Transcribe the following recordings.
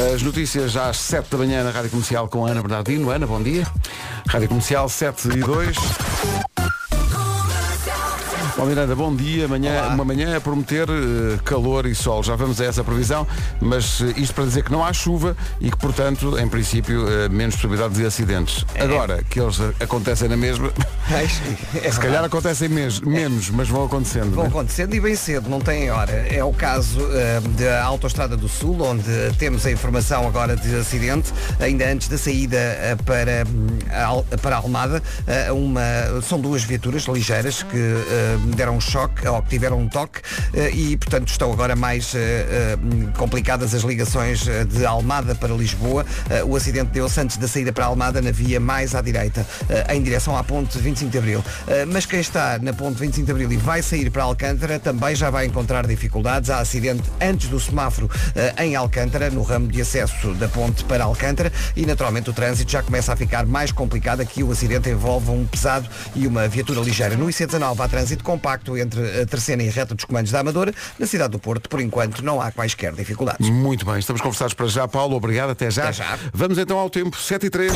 As notícias às 7 da manhã na Rádio Comercial com a Ana Bernardino. Ana, bom dia. Rádio Comercial 7 e 2. Bom, Miranda, bom dia. Uma manhã a prometer calor e sol. Já vamos a essa previsão, mas isto para dizer que não há chuva e que, portanto, em princípio, menos possibilidade de acidentes. Agora, que eles acontecem na mesma, se calhar acontecem menos, mas vão acontecendo. Vão acontecendo e bem cedo, não tem hora. É o caso da Autostrada do Sul, onde temos a informação agora de acidente, ainda antes da saída para a Almada. São duas viaturas ligeiras que deram um choque, ou que tiveram um toque, e portanto estão agora mais complicadas as ligações de Almada para Lisboa. O acidente deu-se antes da saída para a Almada, na via mais à direita, em direção à ponte 25 de Abril. Mas quem está na ponte 25 de Abril e vai sair para Alcântara também já vai encontrar dificuldades. Há acidente antes do semáforo em Alcântara, no ramo de acesso da ponte para Alcântara, e naturalmente o trânsito já começa a ficar mais complicado. Aqui o acidente envolve um pesado e uma viatura ligeira. No IC19 há trânsito compacto entre a Terceira e a reta dos comandos da Amadora. Na cidade do Porto, por enquanto, não há quaisquer dificuldades. Muito bem, estamos conversados para já. Paulo, obrigado, até já. Até já. Vamos então ao tempo, 7 e 3.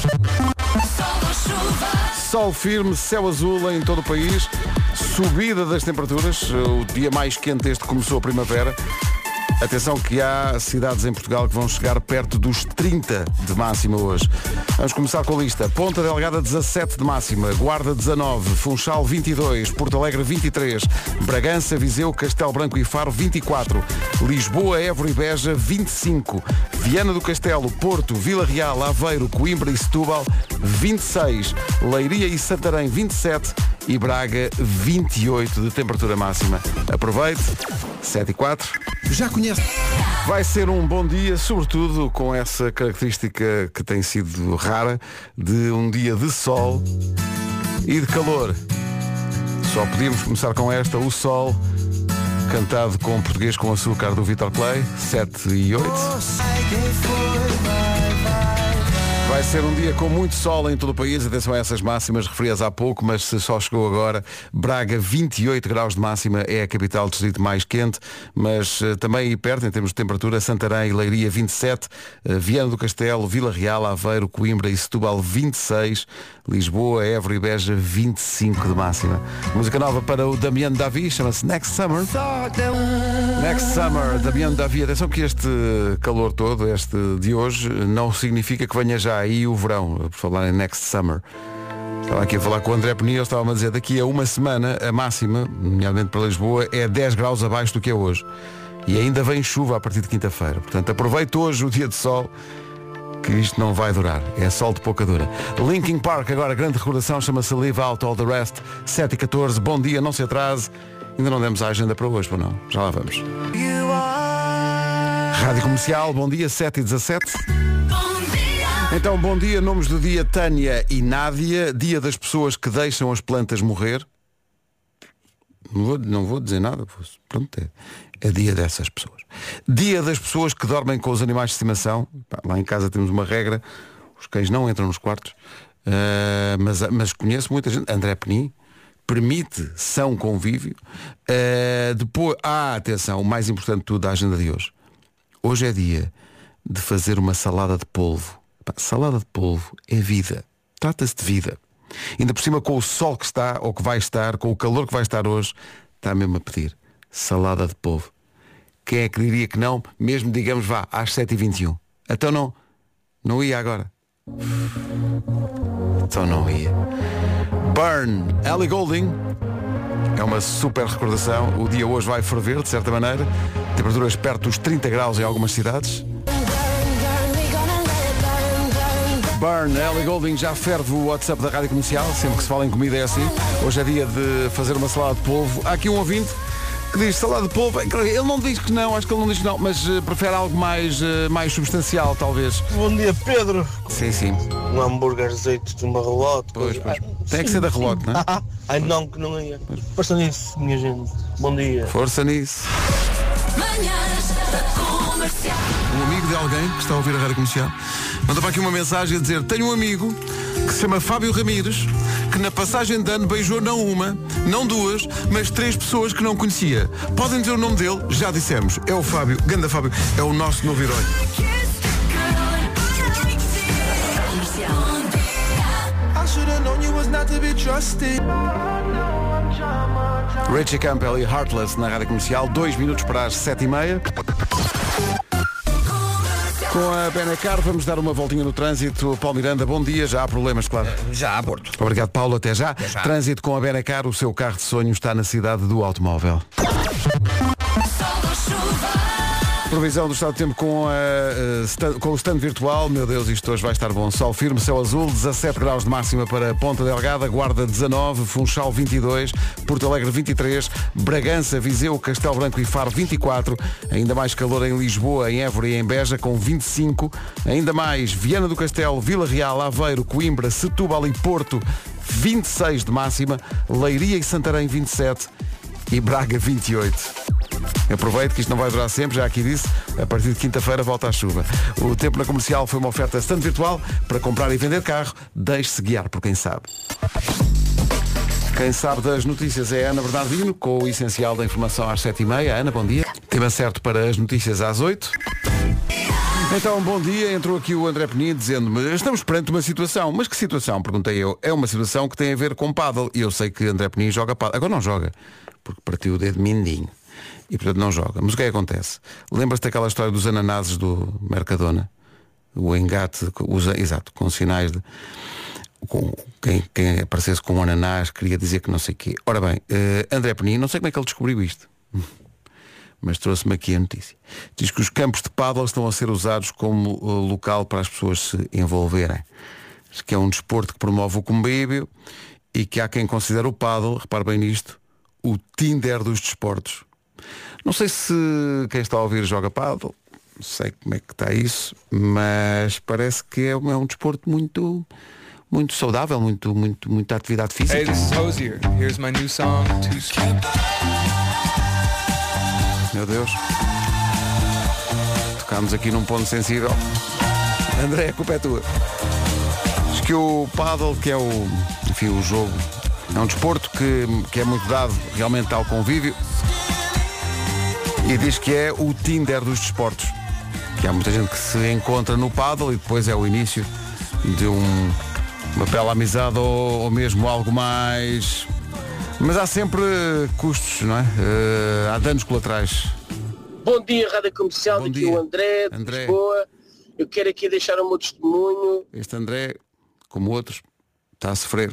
Sol firme, céu azul em todo o país. Subida das temperaturas. O dia mais quente desde que começou a primavera. Atenção que há cidades em Portugal que vão chegar perto dos 30 de máxima hoje. Vamos começar com a lista. Ponta Delgada 17 de máxima, Guarda 19, Funchal 22, Porto Alegre 23, Bragança, Viseu, Castelo Branco e Faro 24, Lisboa, Évora e Beja 25, Viana do Castelo, Porto, Vila Real, Aveiro, Coimbra e Setúbal 26, Leiria e Santarém 27 e Braga 28 de temperatura máxima. Aproveite, 7 e 4. Já conhece. Vai ser um bom dia, sobretudo com essa característica que tem sido rara, de um dia de sol e de calor. Só podíamos começar com esta, o sol, cantado com Português com Açúcar do Vitor Clay, 7 e 8. Vai ser um dia com muito sol em todo o país. Atenção a essas máximas referidas há pouco, mas se só chegou agora. Braga, 28 graus de máxima, é a capital do distrito mais quente, mas também aí perto, em termos de temperatura, Santarém e Leiria 27, Viana do Castelo, Vila Real, Aveiro, Coimbra e Setúbal 26, Lisboa, Évora e Beja 25 de máxima. Música nova para o Damiano Davi, chama-se Next Summer. Next Summer, Damiano Davi. Atenção que este calor todo, este de hoje, não significa que venha já aí o verão, por falar em Next Summer. Estava aqui a falar com o André Peniel, estava-me a dizer, daqui a uma semana a máxima, nomeadamente para Lisboa, é 10 graus abaixo do que é hoje. E ainda vem chuva a partir de quinta-feira. Portanto, aproveite hoje o dia de sol, que isto não vai durar. É sol de pouca dura. Linkin Park, agora grande recordação, chama-se Live Out All The Rest, 7 e 14. Bom dia, não se atrase. Ainda não demos a agenda para hoje, ou não? Já lá vamos. Rádio Comercial, bom dia, 7 e 17. Então, bom dia, nomes do dia Tânia e Nádia, dia das pessoas que deixam as plantas morrer. Não vou dizer nada, pronto, é dia dessas pessoas. Dia das pessoas que dormem com os animais de estimação. Lá em casa temos uma regra, os cães não entram nos quartos, mas conheço muita gente. André Peni permite são convívio. Depois, atenção, o mais importante de tudo da agenda de hoje. Hoje é dia de fazer uma salada de polvo. Salada de polvo é vida. Trata-se de vida. Ainda por cima, com o sol que está, ou que vai estar, com o calor que vai estar hoje, está mesmo a pedir salada de polvo. Quem é que diria que não? Mesmo, digamos, vá, às 7h21. Então não ia agora. Então não ia. Burn, Ellie Goulding. É uma super recordação. O dia hoje vai ferver, de certa maneira. Temperaturas perto dos 30 graus em algumas cidades. Burn, Ellie Goulding já ferve o WhatsApp da Rádio Comercial. Sempre que se fala em comida é assim. Hoje é dia de fazer uma salada de polvo. Há aqui um ouvinte que diz salada de polvo. Ele não diz que não, acho que ele não diz que não, mas prefere algo mais substancial, talvez. Bom dia, Pedro. Sim. Um hambúrguer de azeite de uma relote. Pois. Tem que ser da relote, não é? Ai não, que não é. Força nisso, minha gente. Bom dia. Força nisso. Um amigo de alguém que está a ouvir a Rádio Comercial manda para aqui uma mensagem a dizer: tenho um amigo que se chama Fábio Ramires, que na passagem de ano beijou não uma, não duas, mas 3 pessoas que não conhecia. Podem dizer o nome dele? Já dissemos. É o Fábio, ganda Fábio, é o nosso novo herói. Richie Campbell e Heartless na Rádio Comercial, 2 minutos para as 7h30. Com a Benacar vamos dar uma voltinha no trânsito. Paulo Miranda, bom dia. Já há problemas, claro. Já há Porto. Obrigado, Paulo. Até já. Até já. Trânsito com a Benacar, o seu carro de sonho está na cidade do automóvel. Previsão do estado de tempo com o stand virtual. Meu Deus, isto hoje vai estar bom. Sol firme, céu azul, 17 graus de máxima para Ponta Delgada, Guarda 19, Funchal 22, Porto Alegre 23, Bragança, Viseu, Castelo Branco e Faro 24, ainda mais calor em Lisboa, em Évora e em Beja com 25, ainda mais Viana do Castelo, Vila Real, Aveiro, Coimbra, Setúbal e Porto 26 de máxima, Leiria e Santarém 27 e Braga 28. Aproveito que isto não vai durar sempre, já aqui disse, a partir de quinta-feira volta a chuva. O tempo na comercial foi uma oferta stand virtual para comprar e vender carro. Deixe-se guiar por quem sabe. Quem sabe das notícias é a Ana Bernardino, com o essencial da informação às 7h30. Ana, bom dia. Tema certo para as notícias às 8. Então, bom dia. Entrou aqui o André Penin dizendo-me: estamos perante uma situação. Mas que situação? Perguntei eu. É uma situação que tem a ver com pádel. E eu sei que André Penin joga pádel. Agora não joga, porque partiu o dedo mindinho. E portanto não joga. Mas o que é que acontece? Lembras-te daquela história dos ananases do Mercadona? O engate, exato, com sinais de... Quem aparecesse com um ananás queria dizer que não sei o quê. Ora bem, André Penin, não sei como é que ele descobriu isto, mas trouxe-me aqui a notícia. Diz que os campos de pádel estão a ser usados como local para as pessoas se envolverem. Diz que é um desporto que promove o convívio e que há quem considere o pádel, repare bem nisto, o Tinder dos desportos. Não sei se quem está a ouvir joga pádel, não sei como é que está isso, mas parece que é um desporto muito saudável, muita atividade física. Hey, this is Hosier. Here's my new song. Meu Deus. Tocámos aqui num ponto sensível. André, a culpa é tua. Diz que o pádel, que é o jogo, é um desporto que é muito dado realmente ao convívio. E diz que é o Tinder dos desportos. Que há muita gente que se encontra no pádel e depois é o início de uma bela amizade ou mesmo algo mais... Mas há sempre custos, não é? Há danos colaterais. Bom dia, Rádio Comercial, Bom daqui dia. o André de André. Lisboa. Eu quero aqui deixar o meu testemunho Este André, como outros, está a sofrer.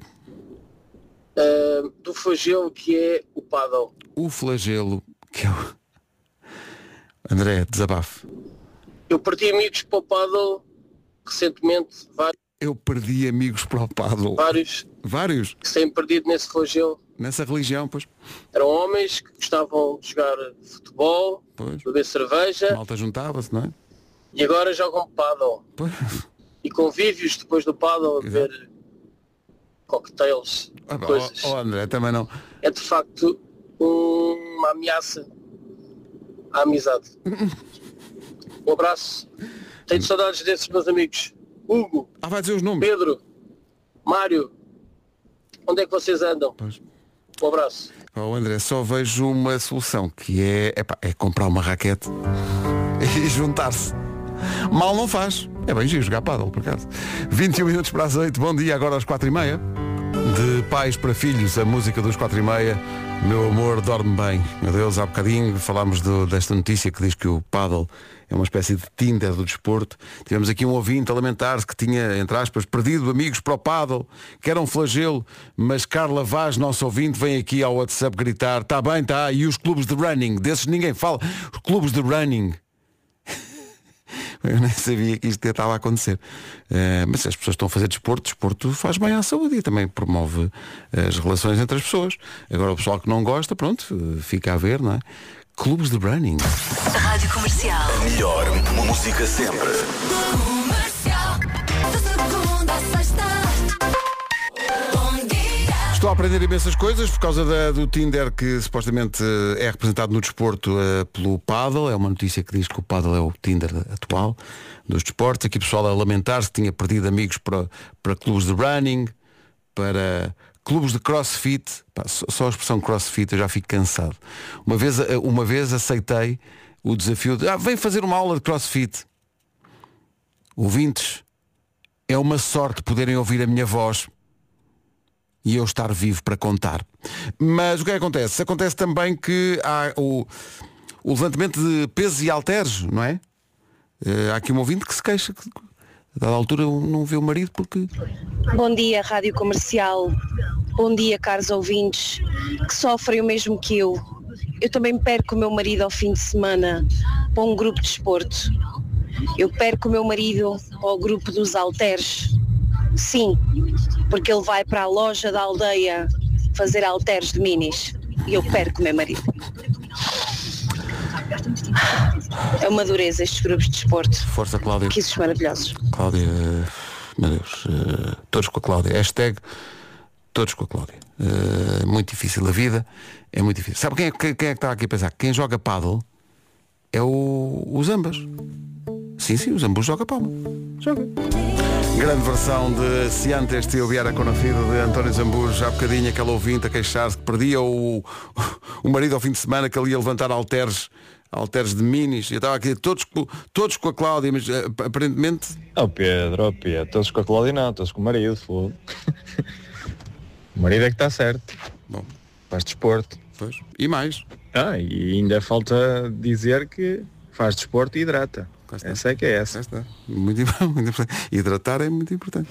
do flagelo que é o pádel. O flagelo, que é o... André, desabafe. Eu perdi amigos para o pádel recentemente, Eu perdi amigos para o pádel. Vários? que se têm perdido nesse flagelo. Nessa religião, pois. Eram homens que gostavam de jogar futebol, Pois. beber cerveja Malta juntava-se, não é? e agora jogam pádel. Pois. E convívios depois do pádel a beber cocktails, coisas. André, também não. É de facto uma ameaça à amizade. Um abraço. Tenho saudades desses meus amigos. Hugo, Vai dizer os nomes. Pedro, Mário. Onde é que vocês andam? Pois. Um abraço. André, só vejo uma solução, que é comprar uma raquete e juntar-se. Mal não faz. É bem giro jogar pádel, por acaso. 21 minutos para as 8. Bom dia, agora às 4h30. De pais para filhos, a música dos 4h30. Meu amor, dorme bem. Meu Deus, há bocadinho falámos desta notícia que diz que o pádel é uma espécie de Tinder do desporto. Tivemos aqui um ouvinte a lamentar-se que tinha, entre aspas, perdido amigos para o pádel, que era um flagelo, mas Carla Vaz, nosso ouvinte, vem aqui ao WhatsApp gritar: está bem, está, e os clubes de running? Desses ninguém fala. Os clubes de running. Eu nem sabia que isto estava a acontecer. Mas as pessoas estão a fazer desporto faz bem à saúde e também promove as relações entre as pessoas. Agora o pessoal que não gosta, pronto, fica a ver, não é? Clubes de running. Rádio Comercial. A melhor música sempre. Comercial. De segunda a sexta. Bom dia. Estou a aprender imensas coisas por causa do Tinder, que supostamente é representado no desporto pelo pádel. É uma notícia que diz que o pádel é o Tinder atual dos desportos. Aqui o pessoal a lamentar-se que tinha perdido amigos para clubes de running, para clubes de crossfit. Só a expressão crossfit eu já fico cansado. Uma vez aceitei o desafio de vem fazer uma aula de crossfit. Ouvintes, é uma sorte poderem ouvir a minha voz. e eu estar vivo para contar. Mas o que é que acontece? Acontece também que há o levantamento de pesos e halteres, não é? Há aqui um ouvinte que se queixa que a dada altura não vê o marido porque... Bom dia, Rádio Comercial. Bom dia, caros ouvintes, que sofrem o mesmo que eu. Eu também perco o meu marido ao fim de semana para um grupo de desporto. Eu perco o meu marido ao grupo dos halteres. Sim, porque ele vai para a loja da aldeia fazer halteres de minis. E eu perco o meu marido. É uma dureza estes grupos de desporto. Força, Cláudia. Que isso maravilhosos. Cláudia, meu Deus, todos com a Cláudia. Hashtag todos com a Cláudia. Muito difícil a vida, é muito difícil. Sabe quem é que está aqui a pensar? Quem joga pádel é o Zambas. Sim, o Zambus joga pádel. Joga. Grande versão de Se Antes Te Hubiera Conocido de António Zambus. Já há bocadinho aquele ouvinte a queixar-se que perdia o marido ao fim de semana, que ele ia levantar halteres de minis. Eu estava aqui todos com a Cláudia, mas aparentemente... Pedro, todos com a Cláudia não, todos com o marido, foda. O marido é que está certo. Bom, faz desporto. Pois. E mais. E ainda falta dizer que faz desporto e hidrata. Essa é que é essa. Está. Muito importante. Hidratar é muito importante.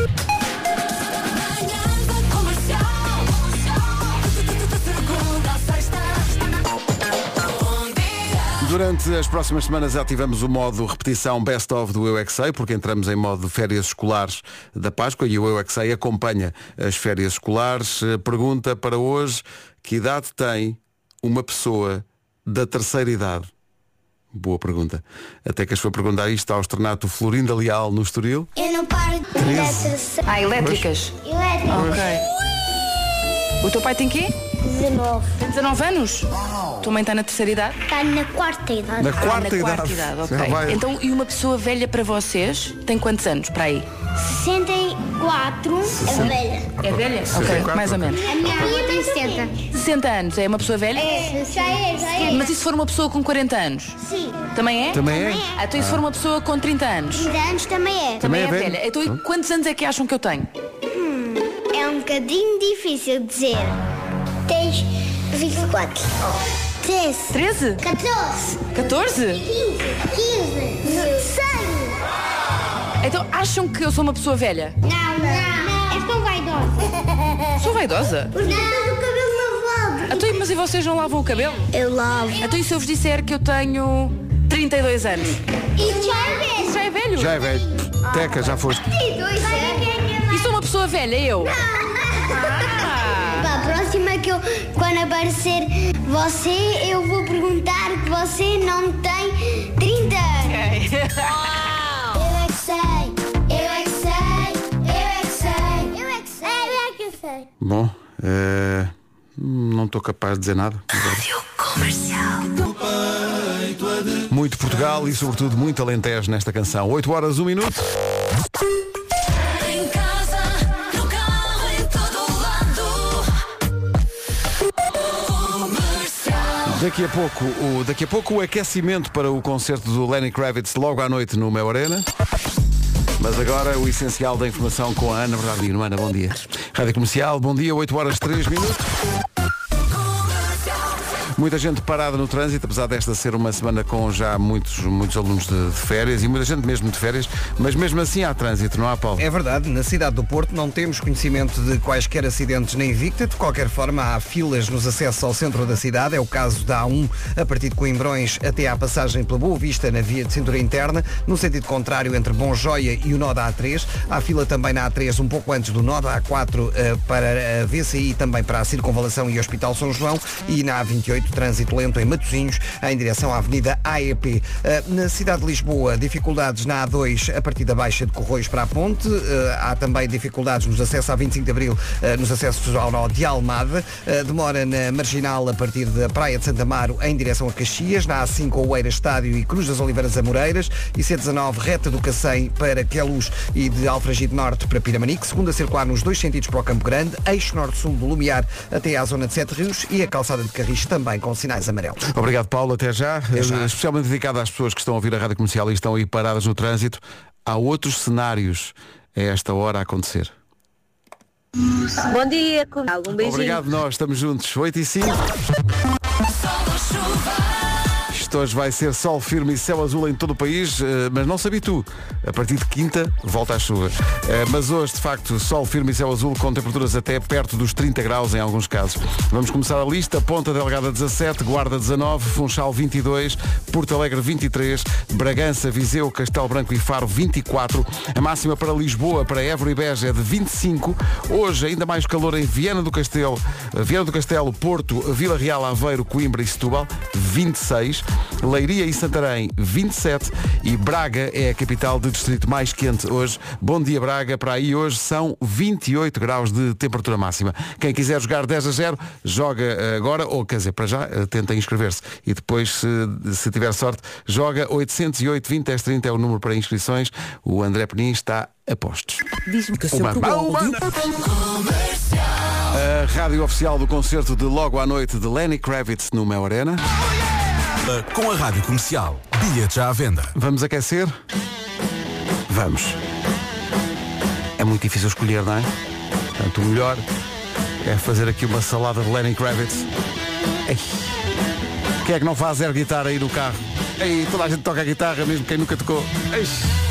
Durante as próximas semanas ativamos o modo repetição Best of do Eu é Que Sei, porque entramos em modo férias escolares da Páscoa e o Eu é Que Sei acompanha as férias escolares. Pergunta para hoje: que idade tem uma pessoa da terceira idade? Boa pergunta. Até que as foi perguntar isto ao Externato Florinda Leal no Estoril. Eu não paro de elétricas? Elétricas. Ok. O teu pai tem quê? 19. Tem 19 anos? Tua mãe está na terceira idade? Está na quarta idade. Na quarta idade. Ok. Então, e uma pessoa velha para vocês tem quantos anos para aí? 64. É velha. É velha? 64, ok, mais ou menos. A minha avó tem 60. 60 anos, é uma pessoa velha? Já é. Mas e se for uma pessoa com 40 anos? Sim. Também é? Também é? Então e se for uma pessoa com 30 anos? 30 anos também é. Também é velho. velha. Então e quantos anos é que acham que eu tenho? É um bocadinho difícil de dizer. Tens 24. 13. 13? 14. 14? 15. 16. Então acham que eu sou uma pessoa velha? Não. És tão vaidosa. Sou vaidosa? Porque tens o cabelo lavado. Então, mas e vocês não lavam o cabelo? Eu lavo. Então e se eu vos disser que eu tenho 32 anos? Isso já é velho. Já é velho? Já é velho. Teca, já foste. 32 anos. E sou uma pessoa velha, eu? Para a próxima quando aparecer você, eu vou perguntar que você não tem 30 anos. Eu é que sei, eu é que sei, eu é que sei, eu é que sei, eu é que sei. Bom, não estou capaz de dizer nada. Muito Portugal e sobretudo muito Alentejo nesta canção. 8 horas, 1 minuto. Em casa, no carro, em todo lado. Comercial. Daqui a pouco o aquecimento para o concerto do Lenny Kravitz logo à noite no Mel Arena. Mas agora o essencial da informação com a Ana Bernardino. Ana, bom dia. Rádio Comercial, bom dia, 8 horas 3 minutos. Muita gente parada no trânsito, apesar desta ser uma semana com já muitos alunos de férias e muita gente mesmo de férias, mas mesmo assim há trânsito, não há, Paulo? É verdade, na cidade do Porto não temos conhecimento de quaisquer acidentes na Invicta. De qualquer forma, há filas nos acessos ao centro da cidade. É o caso da A1, a partir de Coimbrões até à passagem pela Boa Vista na via de cintura interna. No sentido contrário, entre Bom Joia e o nó da A3. Há fila também na A3, um pouco antes do nó da A4 para a VCI, também para a Circunvalação e Hospital São João. E na A28, trânsito lento em Matosinhos, em direção à Avenida AEP. Na cidade de Lisboa, dificuldades na A2 a partir da Baixa de Corroios para a Ponte. Há também dificuldades nos acessos à 25 de Abril, nos acessos ao nó de Almada. Demora na Marginal a partir da Praia de Santa Amaro em direção a Caxias. Na A5, Oeiras Estádio e Cruz das Oliveiras Amoreiras. E C19, reta do Cacém para Queluz e de Alfragide Norte para Piramanique. Segunda circular nos dois sentidos para o Campo Grande. Eixo Norte-Sul do Lumiar até à zona de Sete Rios. E a calçada de Carris também com sinais amarelos. Obrigado, Paulo, até já. Especialmente dedicado às pessoas que estão a ouvir a Rádio Comercial e estão aí paradas no trânsito. Há outros cenários a esta hora a acontecer. Bom dia, um beijinho. Obrigado, nós estamos juntos. 8 e 5. Isto hoje vai ser sol firme e céu azul em todo o país, mas não se habitue. A partir de quinta, volta à chuva. Mas hoje, de facto, sol firme e céu azul com temperaturas até perto dos 30 graus em alguns casos. Vamos começar a lista. Ponta Delgada 17, Guarda 19, Funchal 22, Porto Alegre 23, Bragança, Viseu, Castelo Branco e Faro 24. A máxima para Lisboa, para Évora e Beja é de 25. Hoje ainda mais calor em Viana do Castelo, Porto, Vila Real, Aveiro, Coimbra e Setúbal 26. Leiria e Santarém 27 e Braga é a capital de distrito mais quente hoje. Bom dia, Braga. Para aí hoje são 28 graus de temperatura máxima. Quem quiser jogar 10-0 joga agora, ou quer dizer, para já tenta inscrever-se e depois, se tiver sorte, joga 808-20-10-30 é o número para inscrições. O André Penin está a postos. Diz-me que a rádio oficial do concerto de logo à noite de Lenny Kravitz no Mel Arena. Com a Rádio Comercial. Bilhetes já à venda. Vamos aquecer? Vamos. É muito difícil escolher, não é? Portanto, o melhor é fazer aqui uma salada de Lenny Kravitz. Ei. Quem é que não faz air guitarra aí no carro? Ei, toda a gente toca a guitarra, mesmo quem nunca tocou. Ei.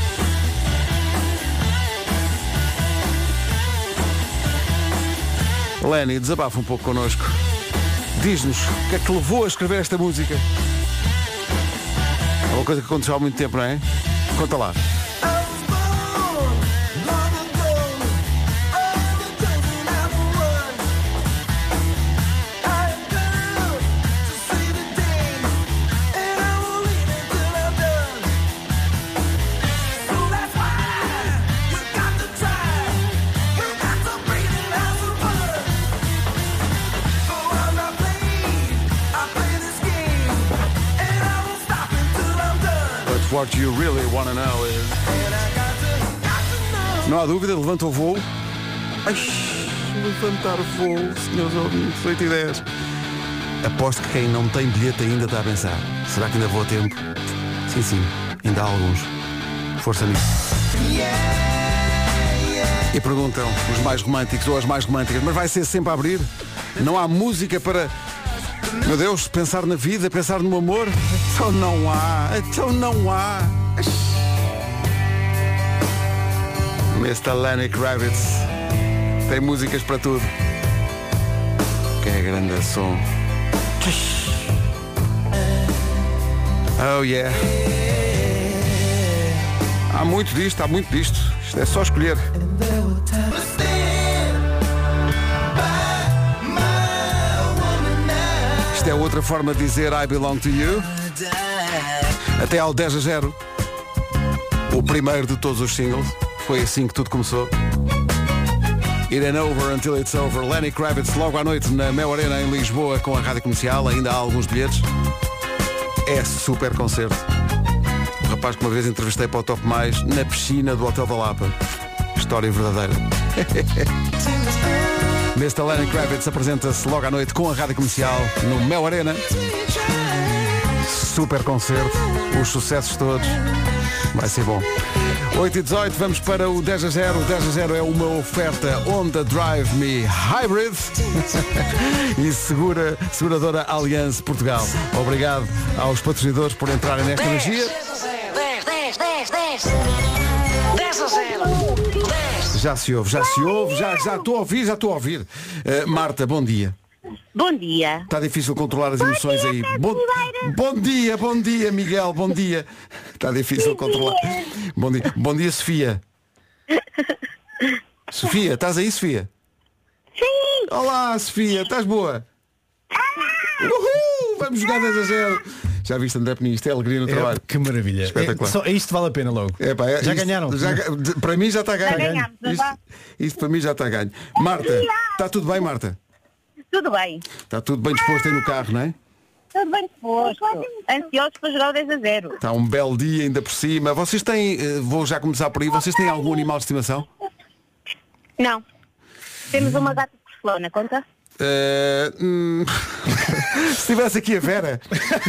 Lenny, desabafa um pouco connosco. Diz-nos o que é que levou a escrever esta música. É uma coisa que aconteceu há muito tempo, não é? Conta lá. What you really wanna know is... Não há dúvida, levanta o voo. Ai, levantar voo, senhores ouvintes, 8 e 10. Aposto que quem não tem bilhete ainda está a pensar. Será que ainda vou a tempo? Sim, sim, ainda há alguns. Força nisso. E perguntam os mais românticos ou as mais românticas, mas vai ser sempre a abrir? Não há música para... Meu Deus, pensar na vida, pensar no amor? Então não há. Mr. Lenny Kravitz tem músicas para tudo. Que é grande som. Oh yeah. Há muito disto. Isto é só escolher. Isto é outra forma de dizer I belong to you. Até ao 10-0. O primeiro de todos os singles. Foi assim que tudo começou. It ain't over until it's over. Lenny Kravitz logo à noite na Mel Arena em Lisboa com a Rádio Comercial. Ainda há alguns bilhetes. É super concerto. O rapaz que uma vez entrevistei para o Top Mais na piscina do Hotel da Lapa. História verdadeira. Mr. Lenny Kravitz apresenta-se logo à noite com a Rádio Comercial no Mel Arena. Super concerto, os sucessos todos. Vai ser bom. 8 e 18, vamos para o 10-0. O 10-0 é uma oferta Honda Drive Me Hybrid e seguradora Allianz Portugal. Obrigado aos patrocinadores por entrarem nesta magia. 10-0. Já se ouve, já estou a ouvir. Marta, bom dia. Bom dia. Está difícil controlar as emoções aí. Bom dia, Miguel, bom dia. Está difícil controlar. Bom dia, Sofia. Sofia, estás aí, Sofia? Sim. Olá, Sofia, estás boa? Uhul, vamos jogar 10-0. Já viste, André Penin, isto é alegria no trabalho. Que maravilha. Espetacular. Isto vale a pena logo. Já ganharam. Para mim já está ganho. Já Isto para mim já está ganho. Marta, está tudo bem, Marta? Tudo bem. Está tudo bem disposto aí no carro, não é? Tudo bem disposto. Ansiosos para jogar o 10-0. Está um belo dia ainda por cima. Vocês têm, vou já começar por aí, vocês têm algum animal de estimação? Não. Temos uma gata de porcelana, conta? Se tivesse aqui a Vera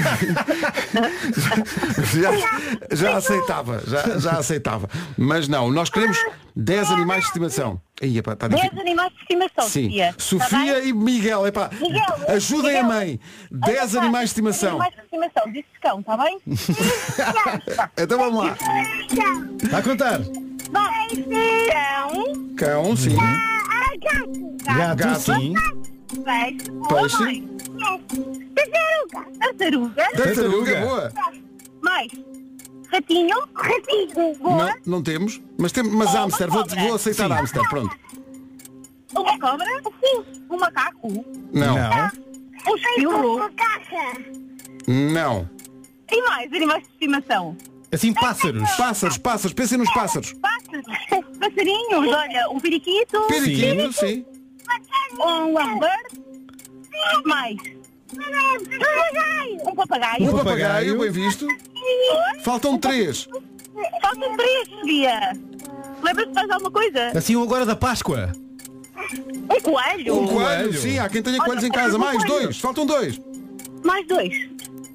já aceitava, já aceitava. Mas não, nós queremos 10 animais de estimação. Aí, epá, tá 10 animais de estimação, sim. Sofia. Sofia Tá e Miguel, epá, ajudem a mãe. 10 animais de estimação. Animais de estimação, disse cão, está bem? Então vamos lá. Está a contar. Cão, sim. Gato, sim. Peixe. Tartaruga, boa. Mais. Ratinho. Boa. Não temos, mas hamster, vou aceitar hamster, pronto. Uma cobra. Um macaco. Não. Um esquilo. Não. E mais animais de estimação? Assim, pássaros. Pássaros, pensem nos pássaros. Passarinhos, olha, um periquito. Periquito, sim. Um lovebird. Mais. Um papagaio. Um papagaio, bem visto. Faltam 3. Faltam 3, Sofia. Lembra-te de mais alguma coisa? Assim, agora da Páscoa. Um coelho. Um coelho, sim, há quem tenha coelhos em casa. Mais 2, faltam 2. Mais 2.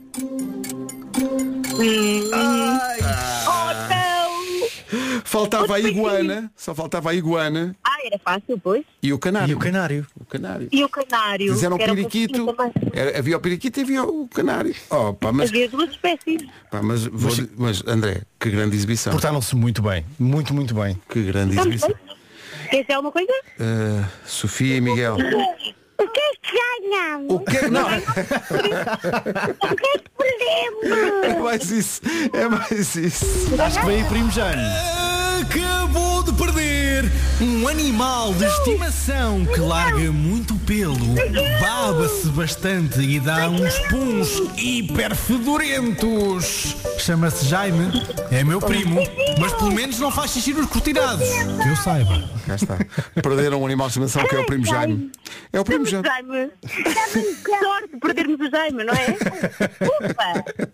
Faltava a iguana. Só faltava a iguana. Era fácil, pois. E o canário. E o canário. E o canário. Fizeram o periquito. Havia o periquito e havia o canário. Mas... Havia 2 espécies. Mas André, que grande exibição. Portaram-se muito bem. Muito bem. Que grande exibição. Quer dizer alguma coisa? Sofia e Miguel. O que é que ganhamos? O que não? O que é que perdemos? É mais isso. Acho que veio o primo Jane. Acabou de perder um animal de estimação que larga muito pelo, baba-se bastante e dá uns puns hiper fedorentos. Chama-se Jaime, é meu primo, mas pelo menos não faz xixi nos cortinados, que eu saiba. Cá está. Perderam um animal de estimação que é o primo Jaime. É o primo Jaime. Que sorte de perdermos o Jaime, não é? Ufa!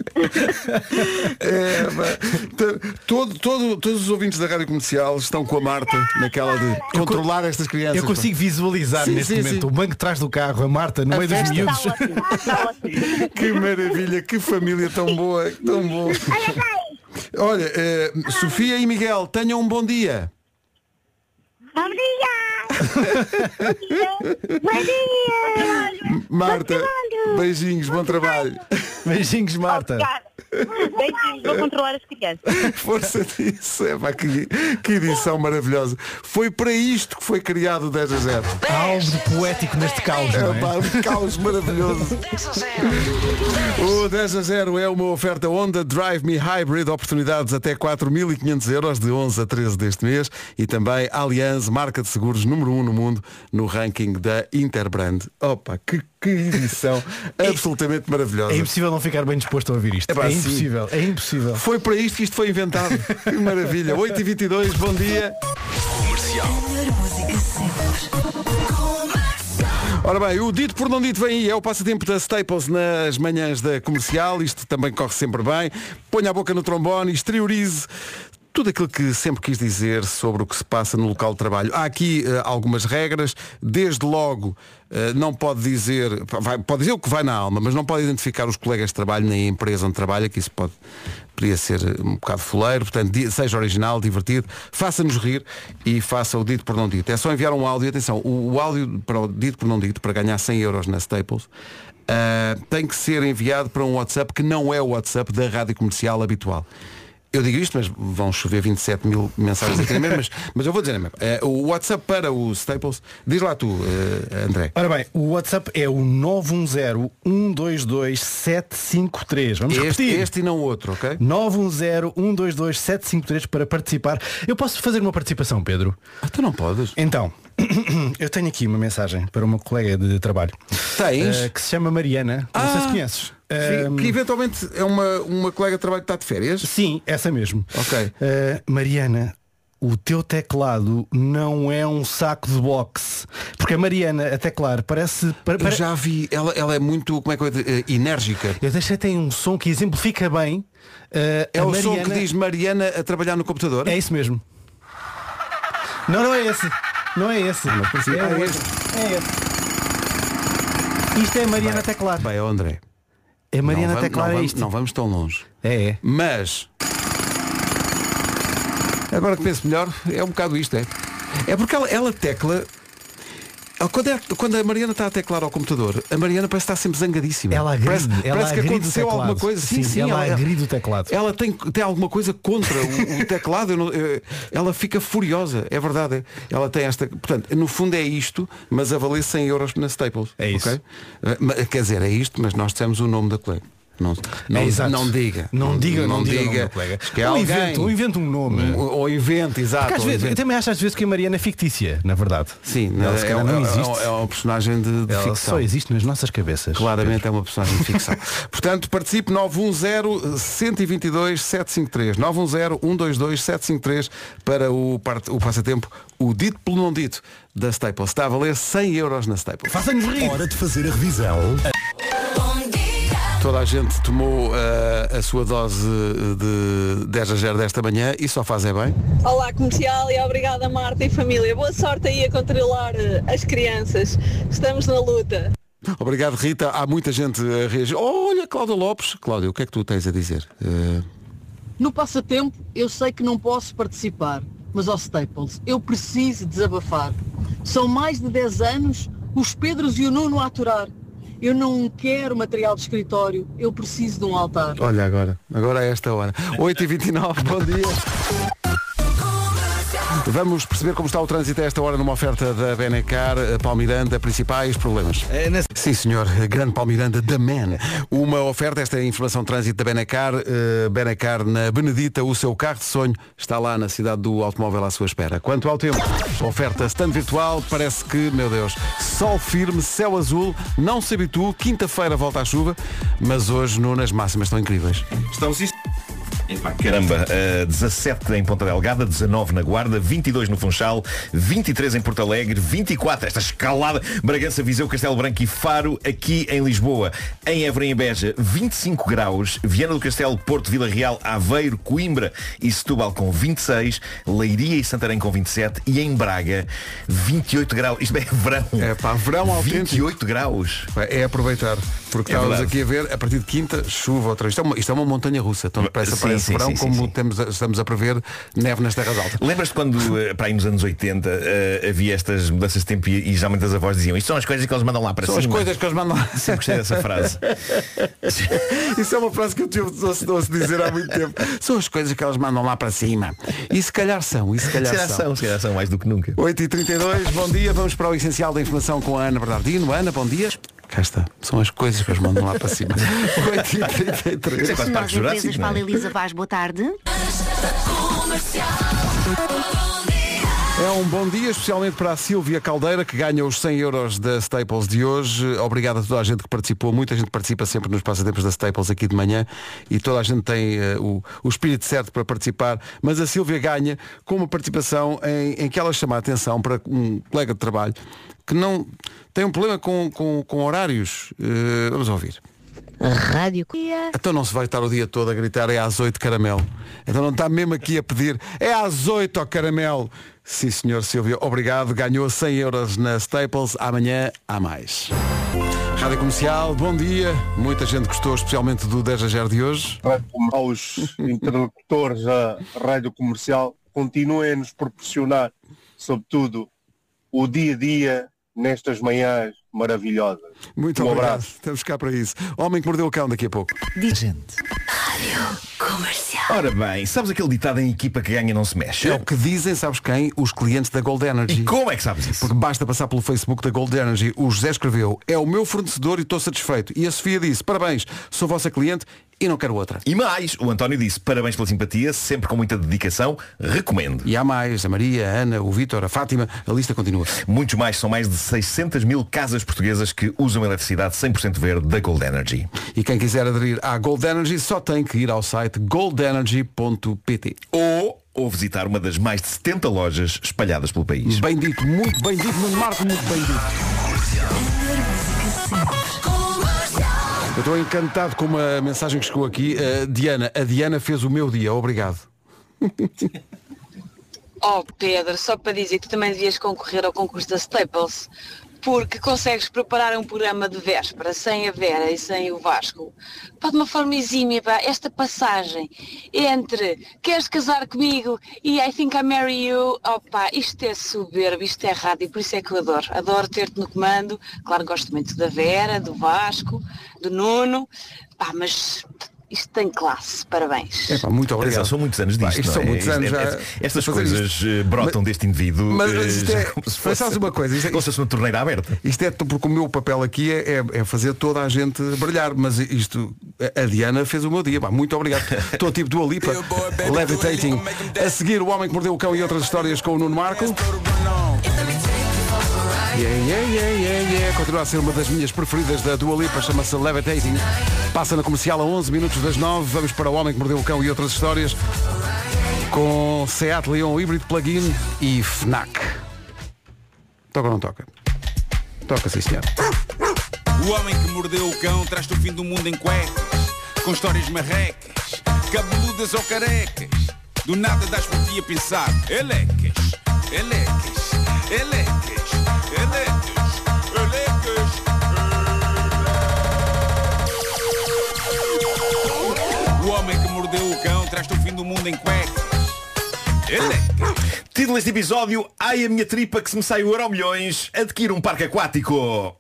Todos os ouvintes da Rádio Comercial estão com a Marta naquela de controlar estas crianças. Eu consigo visualizar neste momento o banco de trás do carro, a Marta no meio dos miúdos. Que maravilha, que família tão boa, tão boa. Olha, Sofia e Miguel, tenham um bom dia. Marta, beijinhos, bom trabalho. Beijinhos, Marta. Beijinhos, vou controlar as crianças. Força disso, que edição maravilhosa. Foi para isto que foi criado o 10-0. Há algo de poético neste caos, não é? Um caos maravilhoso. O 10-0 é uma oferta Honda Drive Me Hybrid, oportunidades até 4.500 euros de 11 a 13 deste mês, e também Allianz, marca de seguros número 1 no mundo no ranking da Interbrand. Opa, que edição absolutamente maravilhosa. É impossível não ficar bem disposto a ouvir isto. É impossível, é impossível. Foi para isto que isto foi inventado. Que maravilha. 8h22, bom dia. Comercial. Ora bem, o dito por não dito vem aí, é o passatempo da Staples nas manhãs da Comercial. Isto também corre sempre bem. Ponha a boca no trombone e exteriorize tudo aquilo que sempre quis dizer sobre o que se passa no local de trabalho. Há aqui algumas regras. Desde logo, não pode dizer, pode dizer o que vai na alma, mas não pode identificar os colegas de trabalho nem a empresa onde trabalha, que isso poderia ser um bocado fuleiro. Portanto, seja original, divertido, faça-nos rir e faça o dito por não dito. É só enviar um áudio. Atenção, o áudio para o dito por não dito, para ganhar 100 euros na Staples, tem que ser enviado para um WhatsApp que não é o WhatsApp da Rádio Comercial habitual. Eu digo isto, mas vão chover 27 mil mensagens aqui mesmo, mas eu vou dizer mesmo. O WhatsApp para o Staples, diz lá tu, André. Ora bem, o WhatsApp é o 910-122-753. Vamos repetir. Este e não outro, ok? 910-122-753 para participar. Eu posso fazer uma participação, Pedro? Tu não podes. Então, eu tenho aqui uma mensagem para uma colega de trabalho. Tens? Que se chama Mariana. Não sei se conheces. Sim, que eventualmente é uma colega de trabalho que está de férias? Sim, essa mesmo. Ok. Mariana, o teu teclado não é um saco de boxe. Porque a Mariana, a teclar, parece... Eu já vi, ela é muito, como é que enérgica. Eu deixei tem um som que exemplifica bem. É o Mariana... som que diz Mariana a trabalhar no computador? É isso mesmo. Não é esse. Não é esse. É esse. Isto é a Mariana Teclar. Bem, André. É Mariana Teclar, é isto. Não vamos tão longe. É. Mas agora que penso melhor, é um bocado isto, é. É porque ela tecla. Quando a Mariana está a teclar ao computador, a Mariana parece estar sempre zangadíssima. Ela agride, parece que aconteceu alguma coisa. Sim, ela agride o teclado. Ela tem alguma coisa contra o teclado. Ela fica furiosa, é verdade. Ela tem esta. Portanto, no fundo é isto, mas a valer 100 euros na Staples. É isso. Okay? Quer dizer, é isto, mas nós dissemos o nome da colega. Não diga. Não diga, colega. Que é ou inventa um nome. Ou inventa, exato. Porque às vezes, eu também acho às vezes que a Mariana é fictícia, na verdade. Sim, ela não existe. É uma personagem de ficção. Só existe nas nossas cabeças. Claramente Pedro. É uma personagem de ficção. Portanto, participe 910-122-753. 910-122-753 para o passatempo, o dito pelo não dito da Staples. Está a valer 100 euros na Staples. Faça-nos rir. Hora de fazer a revisão. Toda a gente tomou a sua dose de 10-0 desta manhã e só faz é bem. Olá comercial e obrigada Marta e família. Boa sorte aí a controlar as crianças. Estamos na luta. Obrigado Rita. Há muita gente a reagir. Olha, Cláudia Lopes. Cláudia, o que é que tu tens a dizer? No passatempo eu sei que não posso participar, mas ao Staples eu preciso desabafar. São mais de 10 anos os Pedros e o Nuno a aturar. Eu não quero material de escritório, eu preciso de um altar. Olha agora a esta hora. 8h29, bom dia. Vamos perceber como está o trânsito a esta hora numa oferta da Benacar, Palmiranda, principais problemas. Sim senhor, grande Palmiranda da Man. Uma oferta, esta é a informação de trânsito da Benacar. Benacar na Benedita, o seu carro de sonho está lá na cidade do automóvel à sua espera. Quanto ao tempo, oferta stand virtual, parece que, meu Deus, sol firme, céu azul, não se habitue, quinta-feira volta à chuva, mas hoje nas máximas estão incríveis. Estamos Epá, caramba, 17 em Ponta Delgada, 19 na Guarda, 22 no Funchal, 23 em Porto Alegre, 24, esta escalada, Bragança, Viseu, Castelo Branco e Faro, aqui em Lisboa. Em Évora e em Beja, 25 graus, Viana do Castelo, Porto, Vila Real, Aveiro, Coimbra e Setúbal com 26, Leiria e Santarém com 27 e em Braga, 28 graus. Isto é verão. É pá, verão autêntico. 28 graus. É aproveitar, porque estávamos aqui a ver, a partir de quinta, chuva outra vez. Isto é uma montanha russa, então parece verão, como estamos a prever neve nas terras altas. Lembras-te quando, para aí nos anos 80, havia estas mudanças de tempo e já muitas avós diziam: isto são as coisas que eles mandam lá para cima. São as coisas que eles mandam lá. Sempre gostei dessa frase. Isso é uma frase que eu te ouço dizer há muito tempo. São as coisas que eles mandam lá para cima. E se calhar são, se calhar são mais do que nunca. 8h32, bom dia, vamos para o essencial da informação com a Ana Bernardino. Ana, bom dia. Cá está, são as coisas que eles mandam lá para cima. 8h33. É quase Parque Jurássico, Fala Elisa Vaz, boa tarde. É um bom dia, especialmente para a Sílvia Caldeira, que ganha os 100 euros da Staples de hoje. Obrigado a toda a gente que participou. Muita gente participa sempre nos passatempos da Staples aqui de manhã e toda a gente tem o espírito certo para participar. Mas a Sílvia ganha com uma participação em que ela chama a atenção para um colega de trabalho que não tem um problema com horários. Vamos ouvir. Rádio. Então não se vai estar o dia todo a gritar é às 8 caramelo. Então não está mesmo aqui a pedir é às 8 ó caramelo. Sim senhor Silvio, obrigado. Ganhou 100 euros na Staples. Amanhã há mais. Rádio Comercial, bom dia. Muita gente gostou especialmente do 10 a 0 de hoje. Aos interlocutores da Rádio Comercial, continuem a nos proporcionar, sobretudo, o dia a dia nestas manhãs maravilhosas. Muito obrigado. Estamos cá para isso. Homem que mordeu o cão daqui a pouco. Gente. Rádio Comercial. Ora bem, sabes aquele ditado em equipa que ganha não se mexe? É o que dizem, sabes quem? Os clientes da Gold Energy. E como é que sabes isso? Porque basta passar pelo Facebook da Gold Energy. O José escreveu, é o meu fornecedor e estou satisfeito. E a Sofia disse, parabéns, sou vossa cliente e não quero outra. E mais, o António disse, parabéns pela simpatia, sempre com muita dedicação, recomendo. E há mais, a Maria, a Ana, o Vítor, a Fátima, a lista continua. Muitos mais, são mais de 600 mil casas portuguesas que usam eletricidade 100% verde da Gold Energy. E quem quiser aderir à Gold Energy só tem que ir ao site goldenergy.pt ou visitar uma das mais de 70 lojas espalhadas pelo país. Bem dito, muito bem dito, Marco, muito bem dito. Eu estou encantado com uma mensagem que chegou aqui. A Diana fez o meu dia, obrigado. Oh Pedro, só para dizer que tu também devias concorrer ao concurso da Staples, porque consegues preparar um programa de véspera sem a Vera e sem o Vasco, pá, de uma forma exímia, pá, esta passagem entre queres casar comigo e I think I marry you, opá, isto é soberbo, isto é rádio, por isso é que eu adoro ter-te no comando. Claro, gosto muito da Vera, do Vasco, do Nuno, pá, mas isto tem classe, parabéns. É pá, muito obrigado. Atenção, são muitos anos disto, isto não são é? muitos anos já. Estas coisas brotam deste indivíduo. Mas isto já é, como se mas sabes uma coisa, isto é, como se fosse uma torneira aberta. Isto é porque o meu papel aqui é fazer toda a gente brilhar, mas isto, a Diana fez o meu dia, pá, muito obrigado. Estou tipo Dua Lipa, Levitating. A seguir, O Homem que Mordeu o Cão e outras histórias com o Nuno Marco. Continua a ser uma das minhas preferidas da Dua Lipa, chama-se Levitating. Passa na Comercial a 11 minutos das 9. Vamos para O Homem que Mordeu o Cão e outras histórias com Seat Leon Hybrid Plug-in e FNAC. Toca ou não toca? Toca, sim senhor. O Homem que Mordeu o Cão traz-te o fim do mundo em cuecas, com histórias marrecas, cabeludas ou carecas. Do nada das por ti a pensar. Elecas, elecas, elecas, elecas, elecas. O Homem que Mordeu o Cão traz-te o fim do mundo em cuecas. Elecas. Título deste episódio: ai a minha tripa que se me sai o Euromilhões, adquire um parque aquático.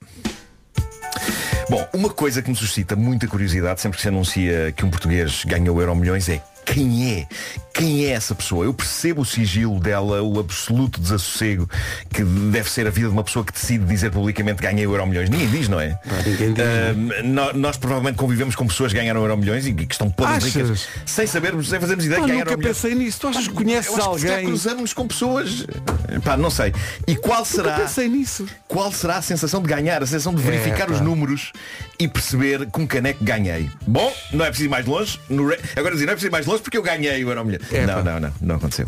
Bom, uma coisa que me suscita muita curiosidade sempre que se anuncia que um português ganha o Euromilhões é quem é essa pessoa. Eu percebo o sigilo dela, o absoluto desassossego que deve ser a vida de uma pessoa que decide dizer publicamente ganhei o Euromilhões. Ninguém diz, não é? Nós provavelmente convivemos com pessoas que ganharam o Euromilhões e que estão podres ricas sem sabermos, sem fazermos ideia que ganharam o Euromilhões. Nunca pensei nisso. Tu achas que conheces alguém? Cruzamos-nos com pessoas. Pá, não sei. E qual será? Pensei nisso. Qual será a sensação de ganhar? A sensação de verificar os números e perceber com caneco ganhei. Bom, não é preciso ir mais longe. Agora dizer, não é preciso ir mais longe porque eu ganhei o Euromilhões. Não aconteceu.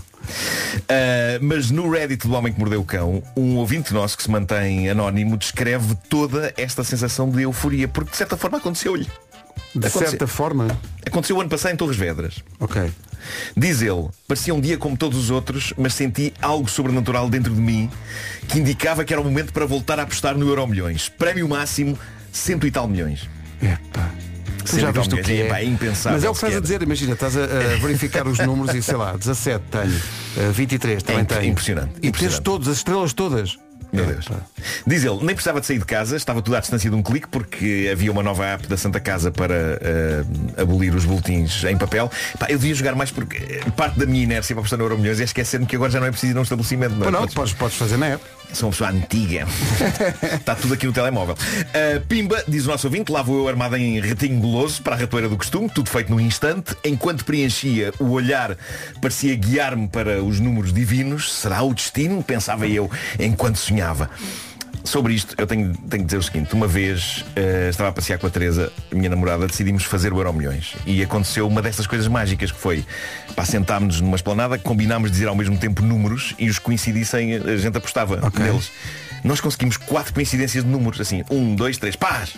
Mas no Reddit do Homem que Mordeu o Cão, um ouvinte nosso que se mantém anónimo descreve toda esta sensação de euforia, porque de certa forma aconteceu-lhe. De certa forma? Aconteceu o ano passado em Torres Vedras. Ok. Diz ele, parecia um dia como todos os outros, mas senti algo sobrenatural dentro de mim que indicava que era o momento para voltar a apostar no Euromilhões. Prémio máximo, 100 e tal milhões. Epá. Tu já viste o que é? É impensável. Mas é o que estás a dizer, imagina, estás a verificar os números e sei lá, 17 tenho, 23 também tenho. Impressionante. E tens todos, as estrelas todas. Meu Deus. Diz ele, nem precisava de sair de casa, estava tudo à distância de um clique, porque havia uma nova app da Santa Casa para abolir os boletins em papel. Pá, eu devia jogar mais porque parte da minha inércia para apostar no Euromilhões é esquecer-me que agora já não é preciso ir a um estabelecimento. Não, podes fazer na app. Sou uma pessoa antiga. Está tudo aqui no telemóvel. Pimba, diz o nosso ouvinte, lá vou eu armado em ratinho guloso para a ratoeira do costume, tudo feito num instante. Enquanto preenchia, o olhar parecia guiar-me para os números divinos. Será o destino? Pensava eu, enquanto sonhava. Sobre isto, eu tenho que dizer o seguinte. Uma vez estava a passear com a Teresa, a minha namorada, decidimos fazer o Euromilhões. E aconteceu uma dessas coisas mágicas que foi, sentámos-nos numa esplanada, combinámos de dizer ao mesmo tempo números e os coincidissem, a gente apostava neles. Nós conseguimos 4 coincidências de números, assim, 1, 2, 3, paz!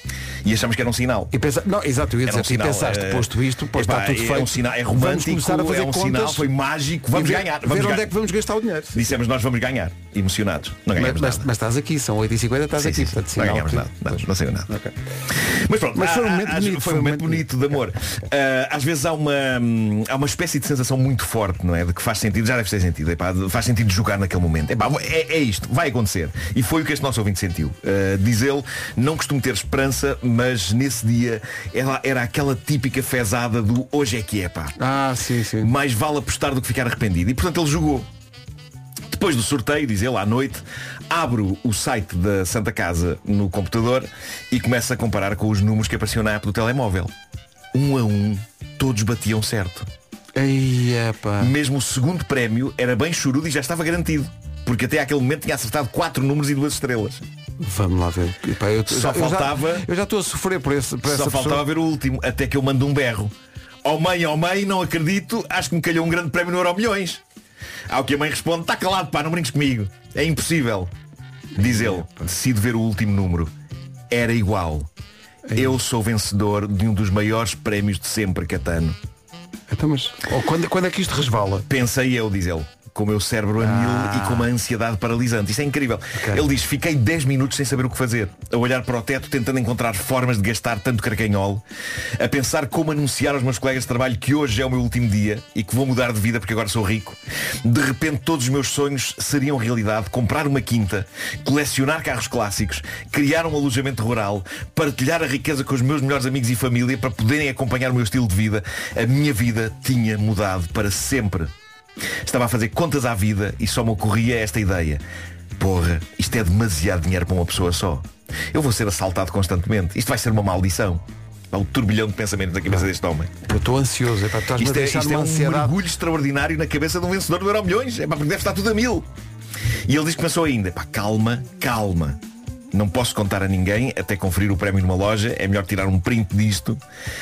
E achamos que era um sinal. E não, exato, eu ia dizer, e pensaste, posto isto, está tudo feito. É um sinal, é romântico, é um sinal, foi mágico, vamos ganhar. Ver onde é que vamos gastar o dinheiro. Dissemos, nós vamos ganhar, emocionados. Não ganhamos nada. Mas estás aqui, são 8h50, estás aqui. Sim. Não ganhamos nada, não saiu nada. Okay. Mas pronto, foi um momento bonito. Foi um momento bonito de amor. Às vezes há uma espécie de sensação muito forte, não é? De que faz sentido, já deve ter sentido, faz sentido jogar naquele momento. É isto, vai acontecer. E foi o que este nosso ouvinte sentiu. Diz ele, não costumo ter esperança, mas nesse dia era aquela típica fezada do hoje é que é, pá. Sim. Mais vale apostar do que ficar arrependido. E portanto ele jogou. Depois do sorteio, diz ele, à noite, abro o site da Santa Casa no computador e começo a comparar com os números que apareciam na app do telemóvel. 1 a 1, todos batiam certo. Mesmo o segundo prémio era bem chorudo e já estava garantido. Porque até àquele momento tinha acertado 4 números e 2 estrelas. Vamos lá ver. Eu já estou a sofrer por essa Só faltava ver o último, até que eu mando um berro. Oh mãe, não acredito, acho que me calhou um grande prémio no Euromilhões. Ao que a mãe responde, está calado, pá, não brinques comigo. É impossível. Diz ele, decido ver o último número. Era igual. Eu sou vencedor de um dos maiores prémios de sempre, Catano. Então, mas quando é que isto resvala? Pensei eu, diz ele. com o meu cérebro a mil e com uma ansiedade paralisante. Isto é incrível. Ele diz, fiquei 10 minutos sem saber o que fazer, a olhar para o teto, tentando encontrar formas de gastar tanto carcanhol, a pensar como anunciar aos meus colegas de trabalho que hoje é o meu último dia e que vou mudar de vida porque agora sou rico. De repente todos os meus sonhos seriam realidade: comprar uma quinta, colecionar carros clássicos, criar um alojamento rural, partilhar a riqueza com os meus melhores amigos e família para poderem acompanhar o meu estilo de vida. A minha vida tinha mudado para sempre. Estava a fazer contas à vida e só me ocorria esta ideia: porra, isto é demasiado dinheiro para uma pessoa só. Eu vou ser assaltado constantemente. Isto vai ser uma maldição. Há um turbilhão de pensamentos na cabeça deste homem. Eu estou ansioso. Isto é um mergulho extraordinário na cabeça de um vencedor do Euromilhões. Porque deve estar tudo a 1000. E ele diz que pensou ainda: calma. Não posso contar a ninguém até conferir o prémio numa loja. É melhor tirar um print disto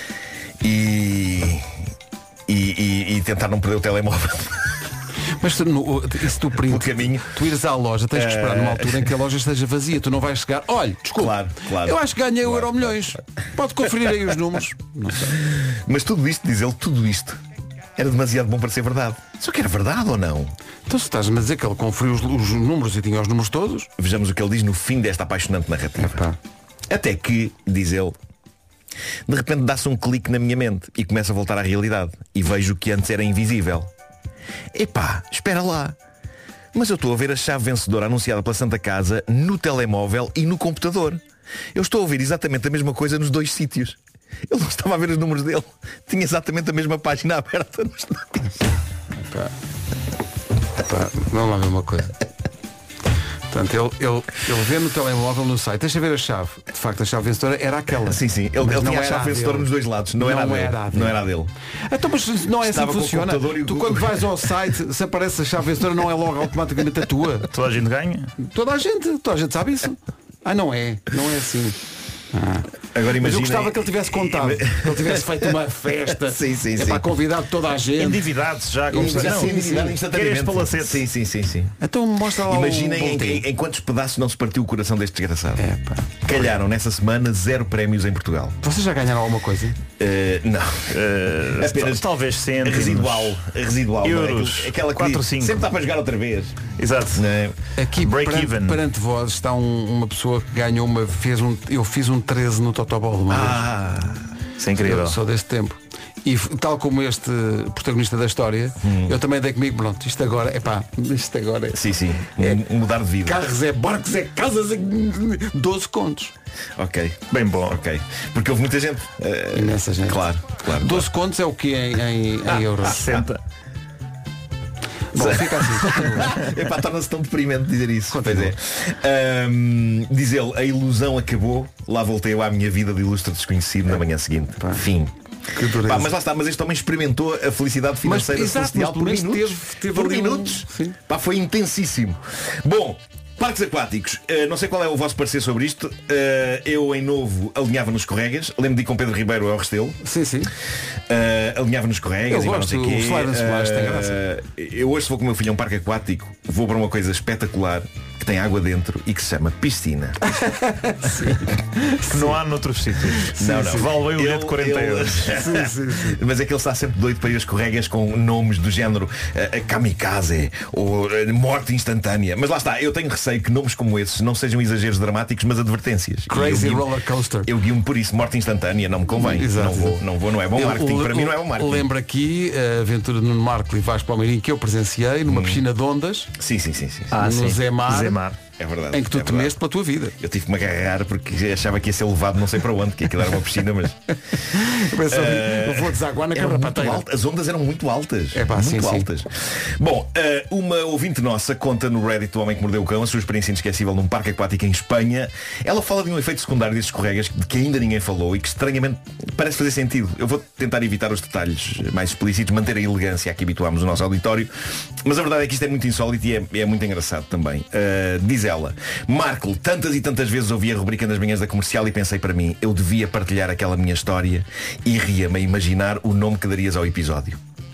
e tentar não perder o telemóvel. Mas se tu print, tu ires à loja, tens que esperar numa altura em que a loja esteja vazia. Tu não vais chegar, olha, desculpa, eu acho que ganhei o Euromilhões. Pode conferir aí os números. Não sei. Mas tudo isto, diz ele, tudo isto era demasiado bom para ser verdade. Só que era verdade ou não? Então se estás-me a dizer que ele conferiu os números e tinha os números todos. Vejamos o que ele diz no fim desta apaixonante narrativa. Até que, diz ele, de repente dá-se um clique na minha mente e começa a voltar à realidade. E vejo o que antes era invisível. Epá, espera lá. Mas eu estou a ver a chave vencedora anunciada pela Santa Casa no telemóvel e no computador. Eu estou a ouvir exatamente a mesma coisa nos dois sítios. Eu não estava a ver os números dele. Tinha exatamente a mesma página aberta nos dois. Vamos lá ver uma coisa. Portanto, ele vê no telemóvel, no site, deixa ver a chave. De facto, a chave vencedora era aquela. Sim, ele tinha a chave vencedora nos dois lados. Não era a dele. Então, mas não é assim que funciona. Tu quando vais ao site, se aparece a chave vencedora, não é logo automaticamente a tua. Toda a gente ganha? Toda a gente sabe isso. Não é assim. Agora mas eu gostava que ele tivesse contado, que ele tivesse feito uma festa para convidar toda a gente. Endividados já como instantaneamente. Sim. Então mostra lá. Imaginem em quantos pedaços não se partiu o coração deste desgraçado. Calharam nessa semana 0 prémios em Portugal. Vocês já ganharam alguma coisa? Não. Apenas talvez cêntimos. Residual. Euros. Aquela que 4 ou 5. sempre está para jogar outra vez. Exato. Aqui perante vós está uma pessoa que ganhou eu fiz um 13 no Totobol. Isso é incrível. Eu sou desse tempo. E tal como este protagonista da história, eu também dei comigo, pronto, isto agora é Sim. Mudar de vida. Carros, barcos, casas, 12 contos. Ok. Bem bom. Ok. Porque houve muita gente. Imensa gente. Claro. 12 contos é o que em euros? 60. Bom, fica assim. Torna-se tão deprimente dizer isso. Pois é. Diz ele, a ilusão acabou. Lá voltei eu à minha vida de ilustre desconhecido na manhã seguinte. Fim. Mas lá está, mas este homem experimentou a felicidade financeira celestial por minutos. Por minutos. Foi intensíssimo. Bom, parques aquáticos. Não sei qual é o vosso parecer sobre isto. Eu em novo alinhava nos escorregas. Lembro de ir com Pedro Ribeiro ao Restelo. Sim. Alinhava nos escorregas e não sei o quê. Eu hoje, se vou com o meu filho a um parque aquático, vou para uma coisa espetacular que tem água dentro e que se chama piscina. Que não há noutros sítios. Não. Vale bem o dedo de 40 euros. Sim. Mas é que ele está sempre doido para ir a escorregas com nomes do género kamikaze ou morte instantânea. Mas lá está, eu tenho receio que nomes como esses não sejam exageros dramáticos, mas advertências. Crazy roller coaster. Eu guio-me por isso. Morte instantânea não me convém. Não vou, não é bom marketing. Para mim não é bom marketing. Lembra aqui a aventura de Nuno Marco e Vasco Palmeirinho que eu presenciei numa piscina de ondas. Sim. No Zé Mar. É verdade. Em que tu temeste pela tua vida. Eu tive que me agarrar porque achava que ia ser levado não sei para onde, que aquilo era uma piscina, mas eu vou desaguar na carrapateira. As ondas eram muito altas. Muito altas. Bom, uma ouvinte nossa conta no Reddit do Homem que Mordeu o Cão a sua experiência inesquecível num parque aquático em Espanha. Ela fala de um efeito secundário destes escorregas de que ainda ninguém falou e que estranhamente parece fazer sentido. Eu vou tentar evitar os detalhes mais explícitos, manter a elegância a que habituámos o nosso auditório, mas a verdade é que isto é muito insólito e é muito engraçado também. Diz ela: Marco, tantas e tantas vezes ouvi a rubrica das manhãs da Comercial e pensei para mim, eu devia partilhar aquela minha história, e ria-me a imaginar o nome que darias ao episódio.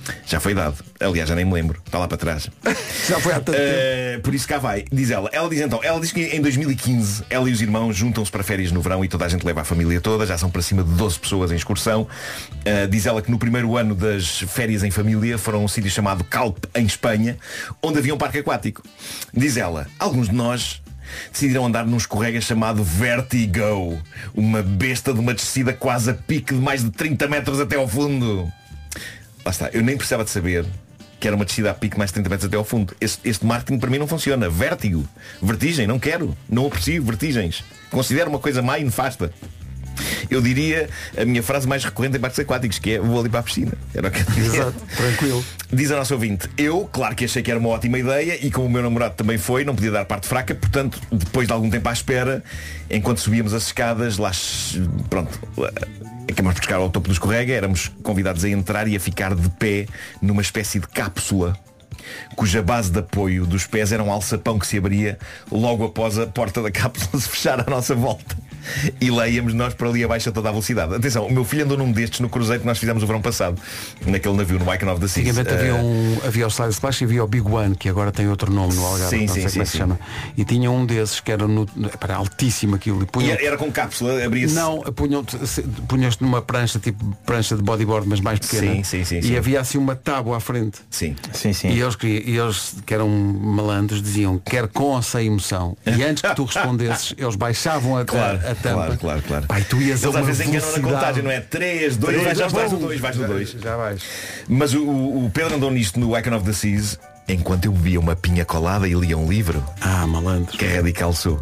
Já foi dado. Aliás, já nem me lembro. Está lá para trás. Já foi há tanto tempo. Por isso cá vai. Diz ela. Ela diz que em 2015 ela e os irmãos juntam-se para férias no verão e toda a gente leva a família toda. Já são para cima de 12 pessoas em excursão. Diz ela que no primeiro ano das férias em família foram a um sítio chamado Calpe, em Espanha, onde havia um parque aquático. Diz ela, alguns de nós decidiram andar num escorrega chamado Vertigo, uma besta de uma descida quase a pique de mais de 30 metros até ao fundo. Lá está, eu nem precisava de saber que era uma descida a pique mais de 30 metros até ao fundo. Este marketing para mim não funciona. Vértigo, vertigem, não quero, não aprecio vertigens. Considero uma coisa má e nefasta. Eu diria a minha frase mais recorrente em parques aquáticos, que é vou ali para a piscina. Era o que eu dizia. Exato, tranquilo. Diz a nossa ouvinte, eu, claro que achei que era uma ótima ideia e como o meu namorado também foi, não podia dar parte fraca, portanto, depois de algum tempo à espera, enquanto subíamos as escadas, lá, pronto, acabamos por chegar ao topo do escorrega, éramos convidados a entrar e a ficar de pé numa espécie de cápsula, cuja base de apoio dos pés era um alçapão que se abria logo após a porta da cápsula se fechar à nossa volta. E lá íamos nós para ali abaixo a toda a velocidade. Atenção, o meu filho andou num destes no cruzeiro que nós fizemos o verão passado, naquele navio, no Icon of the Seas. Antigamente havia o Slide Splash e havia o Big One, que agora tem outro nome no Algarve, sim, não sei sim, como é que sim, se chama. E tinha um desses que era para altíssimo aquilo. E era com cápsula, abria-se. Não, punhas-te numa prancha, tipo prancha de bodyboard, mas mais pequena. Sim. E havia assim uma tábua à frente. Sim. E eles que eram malandros diziam quer com ou sem emoção. E antes que tu respondesses, eles baixavam a tampa. Claro. Pai, tu ias eles a às uma vezes enganam na contagem, não é? 3, 2, vais no 2. Já vais. Mas o Pedro andou nisto no Icon of the Seas enquanto eu bebia uma pinha colada e lia um livro. Malandro. Que radical sou.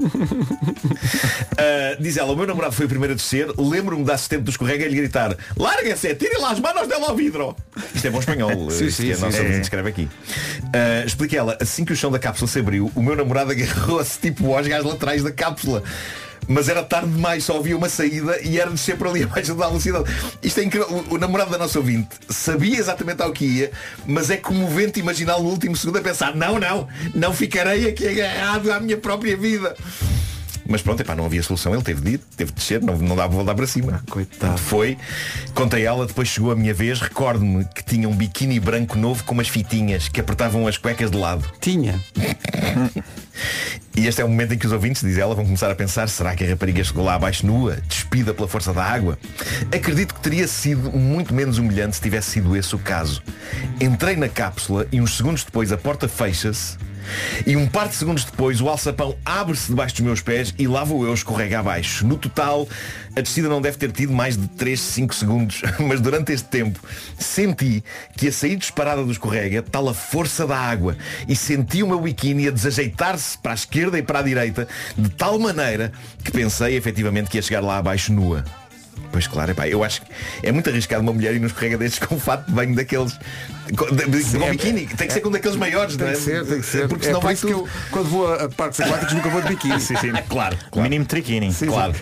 Diz ela, o meu namorado foi o primeiro a descer. Lembro-me da assistente do escorrega e lhe gritar larguem-se, tirem lá as manos dela ao vidro. Isto é bom espanhol. sim, a nossa ouvinte escreve aqui. Explica ela, assim que o chão da cápsula se abriu, o meu namorado agarrou-se tipo aos gajos laterais da cápsula. Mas era tarde demais, só havia uma saída e era descer por ali abaixo da velocidade. Isto é incrível. O namorado da nossa ouvinte sabia exatamente ao que ia, mas é comovente imaginá-lo no último segundo a pensar não ficarei aqui agarrado à minha própria vida. Mas pronto, não havia solução. Ele teve de ir, teve de descer, não dava para voltar para cima. Coitado. Foi, contei ela, depois chegou a minha vez. Recordo-me que tinha um biquíni branco novo com umas fitinhas que apertavam as cuecas de lado. Tinha. E este é o momento em que os ouvintes, diz ela, vão começar a pensar, será que a rapariga chegou lá abaixo nua, despida pela força da água? Acredito que teria sido muito menos humilhante se tivesse sido esse o caso. Entrei na cápsula e uns segundos depois a porta fecha-se e um par de segundos depois o alçapão abre-se debaixo dos meus pés e lá vou eu escorrega abaixo. No total, a descida não deve ter tido mais de 3, 5 segundos, mas durante este tempo senti que a sair disparada do escorrega, tal a força da água, e senti o meu biquíni a desajeitar-se para a esquerda e para a direita, de tal maneira que pensei efetivamente que ia chegar lá abaixo nua. Pois claro, eu acho que é muito arriscado uma mulher ir nos escorrega destes com um fato de banho daqueles com biquíni, tem que ser com daqueles maiores, não é? Tem que ser. Porque senão vai isso que eu, quando vou a parques aquáticos, nunca vou de biquíni. Sim. Claro. Mínimo triquini. Claro.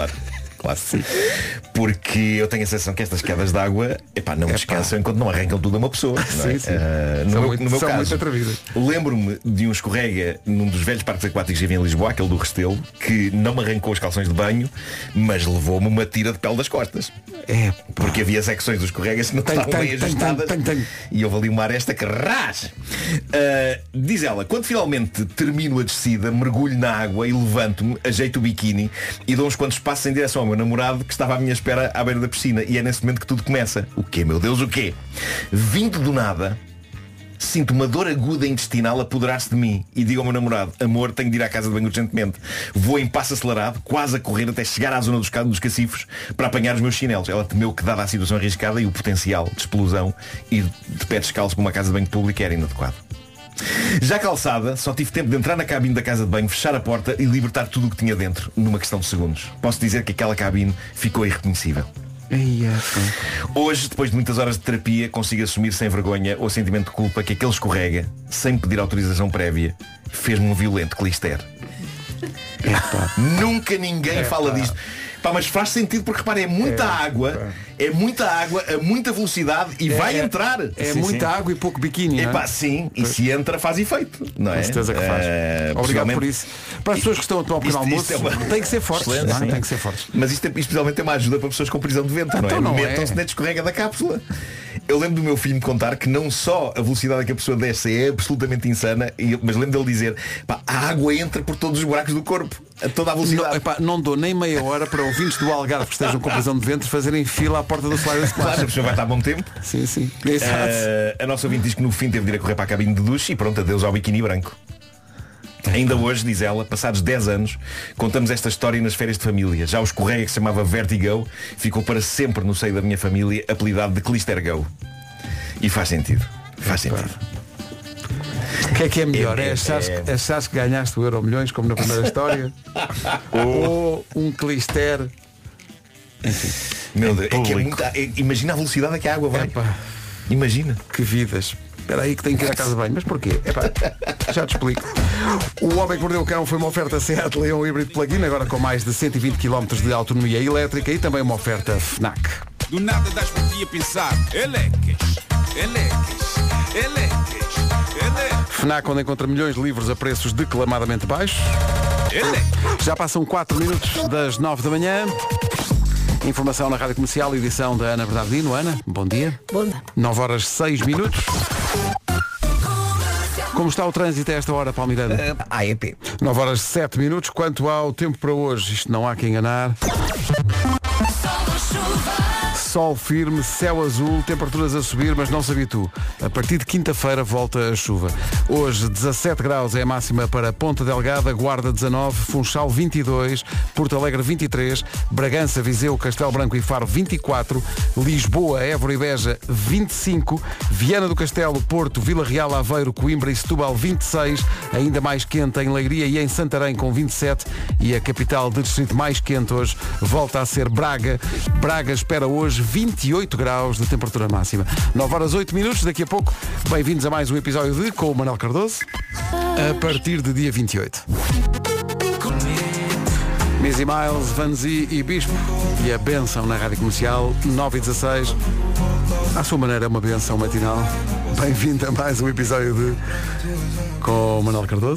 Porque eu tenho a sensação que estas quedas de água não descansam enquanto não arrancam tudo a uma pessoa, não é? No meu caso, lembro-me de um escorrega num dos velhos parques aquáticos que havia em Lisboa, aquele do Restelo, que não me arrancou os calções de banho, mas levou-me uma tira de pele das costas. Porque havia secções dos escorregas que não estavam bem ajustadas e houve ali uma aresta que ras. Diz ela, quando finalmente termino a descida, mergulho na água e levanto-me, ajeito o biquíni e dou uns quantos passos em direção ao meu namorado que estava à minha espera à beira da piscina. E é nesse momento que tudo começa. O quê, meu Deus, o quê? Vindo do nada, sinto uma dor aguda intestinal apoderar-se de mim e digo ao meu namorado, amor, tenho de ir à casa de banho urgentemente. Vou em passo acelerado, quase a correr até chegar à zona dos cacifos para apanhar os meus chinelos. Ela temeu que, dada a situação arriscada e o potencial de explosão, ir de pé descalço para uma casa de banho pública era inadequado. Já calçada, só tive tempo de entrar na cabine da casa de banho, fechar a porta e libertar tudo o que tinha dentro numa questão de segundos. Posso dizer que aquela cabine ficou irreconhecível. Hoje, depois de muitas horas de terapia, consigo assumir sem vergonha o sentimento de culpa que aquele escorrega, sem pedir autorização prévia, fez-me um violento clister. Nunca ninguém fala disto. Mas faz sentido porque, repara, é muita água, a muita velocidade e vai entrar. Muita água e pouco biquíni. Sim, e se entra faz efeito, não é? Com certeza que faz. Obrigado por isso. Para as pessoas que estão a tomar o pequeno almoço, tem que ser fortes. Tem que ser fortes. Mas isto especialmente é uma ajuda para pessoas com prisão de ventre, não é? Metam-se na descorrega da cápsula. Eu lembro do meu filho me contar que não só a velocidade a que a pessoa desce é absolutamente insana, mas lembro dele dizer, pá, a água entra por todos os buracos do corpo, a toda a velocidade. Não dou nem meia hora para ouvintes do Algarve que estejam com prisão de ventre fazerem fila à porta do Slide Splash. Claro, a pessoa vai estar a bom tempo. Sim. A nossa ouvinte diz que no fim teve de ir a correr para a cabine de duche e pronto, adeus ao biquíni branco. Ainda hoje, diz ela, passados 10 anos, contamos esta história nas férias de família. Já o escorrega que se chamava Vertigo ficou para sempre no seio da minha família apelidado de Clistergo. E faz sentido. Faz sentido. O que é melhor? Achares que ganhaste o Euro Milhões como na primeira história? Ou um Clister? Enfim. Meu Deus, imagina a velocidade a que a água vai. Imagina. Que vidas. Espera aí que tenho que ir à casa de banho. Mas porquê? Já te explico. O Homem que Mordeu o Cão foi uma oferta Seat Leon híbrido plug-in, agora com mais de 120 km de autonomia elétrica, e também uma oferta FNAC. Do nada das por ti a pensar. Elecas. FNAC, onde encontra milhões de livros a preços declamadamente baixos. Já passam 4 minutos das 9 da manhã. Informação na Rádio Comercial, edição da Ana Bernardino. Ana, bom dia. Bom dia. 9 horas 6 minutos. Como está o trânsito a esta hora, Paulo Miranda? AEP. 9 horas 7 minutos. Quanto ao tempo para hoje, isto não há que enganar. Sol firme, céu azul, temperaturas a subir, mas não se habitue. A partir de quinta-feira volta a chuva. Hoje 17 graus é a máxima para Ponta Delgada, Guarda 19, Funchal 22, Porto Alegre 23, Bragança, Viseu, Castelo Branco e Faro 24, Lisboa, Évora e Beja 25, Viana do Castelo, Porto, Vila Real, Aveiro, Coimbra e Setúbal 26, ainda mais quente em Leiria e em Santarém com 27, e a capital de distrito mais quente hoje volta a ser Braga. Braga espera hoje 28 graus de temperatura máxima. 9 horas 8 minutos, daqui a pouco, bem-vindos a mais um episódio de Com o Manuel Cardoso, a partir de dia 28. Missy Miles, Vanzi e Bispo, e a benção na Rádio Comercial, 9h16. À sua maneira é uma benção matinal. Bem-vindo a mais um episódio de Com o Manuel Cardoso.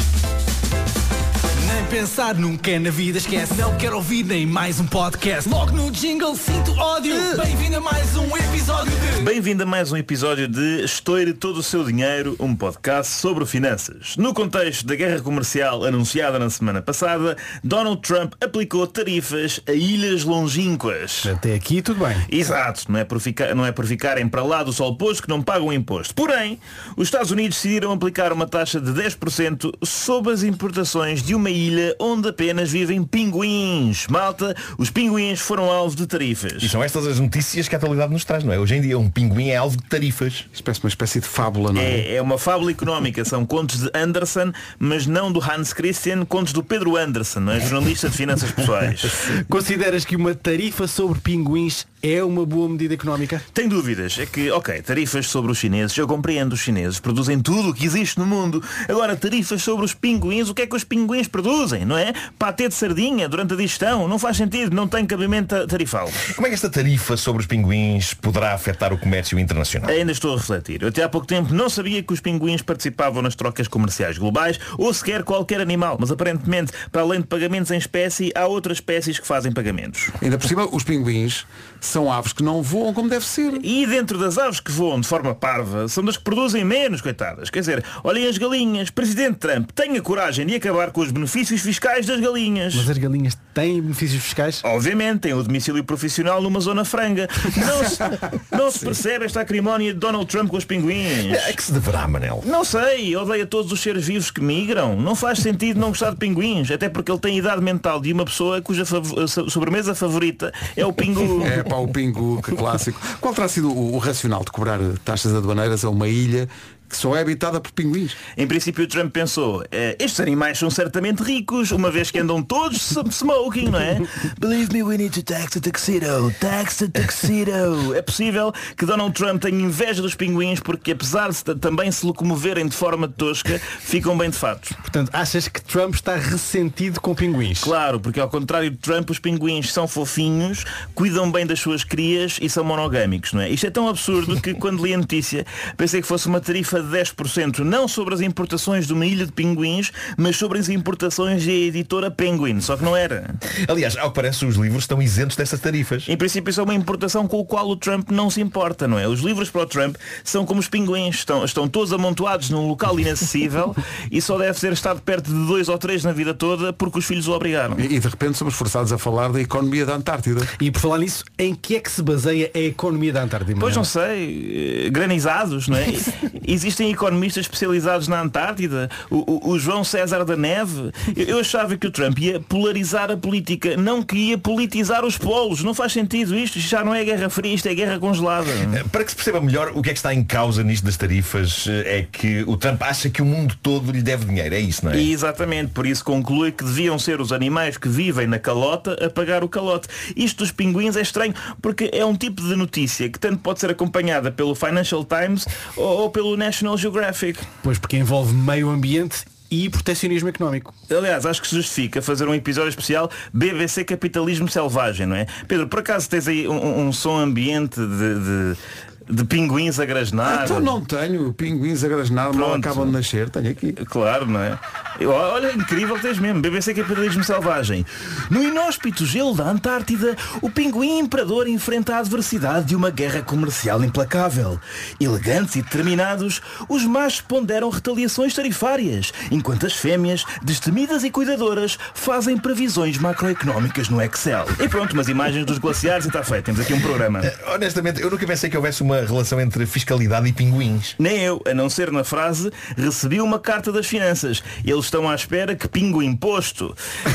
Pensar nunca na vida, esquece, não quero ouvir nem mais um podcast. Logo no jingle sinto ódio. Bem-vindo a mais um episódio de... Bem-vindo a mais um episódio de Estoure Todo o Seu Dinheiro, um podcast sobre finanças. No contexto da guerra comercial anunciada na semana passada, Donald Trump aplicou tarifas a ilhas longínquas. Até aqui tudo bem. Exato, não é por ficarem para lá do sol posto que não pagam imposto. Porém, os Estados Unidos decidiram aplicar uma taxa de 10% sobre as importações de uma ilha onde apenas vivem pinguins. Malta, os pinguins foram alvo de tarifas. E são estas as notícias que a atualidade nos traz, não é? Hoje em dia um pinguim é alvo de tarifas. Uma espécie de fábula, não é? É uma fábula económica. São contos de Anderson, mas não do Hans Christian, contos do Pedro Anderson, não é? Jornalista de finanças pessoais. Consideras que uma tarifa sobre pinguins é uma boa medida económica? Tem dúvidas. É que, tarifas sobre os chineses, eu compreendo, os chineses produzem tudo o que existe no mundo. Agora, tarifas sobre os pinguins, o que é que os pinguins produzem, não é? Patê de sardinha durante a digestão, não faz sentido, não tem cabimento tarifal. Como é que esta tarifa sobre os pinguins poderá afetar o comércio internacional? Ainda estou a refletir. Eu até há pouco tempo não sabia que os pinguins participavam nas trocas comerciais globais ou sequer qualquer animal, mas aparentemente, para além de pagamentos em espécie, há outras espécies que fazem pagamentos. Ainda por cima, os pinguins são aves que não voam como deve ser. E dentro das aves que voam de forma parva, são das que produzem menos, coitadas. Quer dizer, olhem as galinhas. Presidente Trump, tenha coragem de acabar com os benefícios fiscais das galinhas. Mas as galinhas têm benefícios fiscais? Obviamente, têm o domicílio profissional numa zona franga. Não se percebe esta acrimónia de Donald Trump com os pinguins. É que se deverá, Manel? Não sei, odeia todos os seres vivos que migram. Não faz sentido não gostar de pinguins, até porque ele tem a idade mental de uma pessoa cuja sobremesa favorita é o pingu. É pá, o pingu, que clássico. Qual terá sido o racional de cobrar taxas aduaneiras a uma ilha que só é habitada por pinguins? Em princípio, Trump pensou, estes animais são certamente ricos, uma vez que andam todos smoking, não é? Believe me, we need to tax the tuxedo. Tax the tuxedo. É possível que Donald Trump tenha inveja dos pinguins porque, apesar de também se locomoverem de forma tosca, ficam bem de fato. Portanto, achas que Trump está ressentido com pinguins? Claro, porque ao contrário de Trump, os pinguins são fofinhos, cuidam bem das suas crias e são monogâmicos, não é? Isto é tão absurdo que quando li a notícia pensei que fosse uma tarifa de 10%, não sobre as importações de uma ilha de pinguins, mas sobre as importações da editora Penguin, só que não era. Aliás, ao que parece, os livros estão isentos dessas tarifas. Em princípio, isso é uma importação com o qual o Trump não se importa, não é? Os livros para o Trump são como os pinguins, estão todos amontoados num local inacessível e só deve ter estado perto de 2 ou 3 na vida toda porque os filhos o obrigaram. E de repente somos forçados a falar da economia da Antártida. E por falar nisso, em que é que se baseia a economia da Antártida? Pois não sei, granizados, não é? Existem economistas especializados na Antártida, o João César da Neve. Eu achava que o Trump ia polarizar a política, não que ia politizar os polos. Não faz sentido isto já não é guerra fria, isto é guerra congelada. Para que se perceba melhor o que é que está em causa nisto das tarifas, é que o Trump acha que o mundo todo lhe deve dinheiro, é isso, não é? E exatamente, por isso conclui que deviam ser os animais que vivem na calota a pagar o calote. Isto dos pinguins é estranho porque é um tipo de notícia que tanto pode ser acompanhada pelo Financial Times ou pelo National Geographic. Pois, porque envolve meio ambiente e protecionismo económico. Aliás, acho que se justifica fazer um episódio especial BBC Capitalismo Selvagem, não é? Pedro, por acaso tens aí um som ambiente de pinguins a grasnar? Então não tenho pinguins a grasnar, mal acabam de nascer, tenho aqui. Claro, não é? Olha, incrível tens mesmo, BBC Capitalismo Selvagem. No inóspito gelo da Antártida, o pinguim imperador enfrenta a adversidade de uma guerra comercial implacável. Elegantes e determinados, os machos ponderam retaliações tarifárias, enquanto as fêmeas, destemidas e cuidadoras, fazem previsões macroeconómicas no Excel. E pronto, umas imagens dos glaciares e está feito, temos aqui um programa. Honestamente, eu nunca pensei que houvesse uma relação entre fiscalidade e pinguins. Nem eu, a não ser na frase recebi uma carta das finanças. Eles estão à espera que pingue o imposto.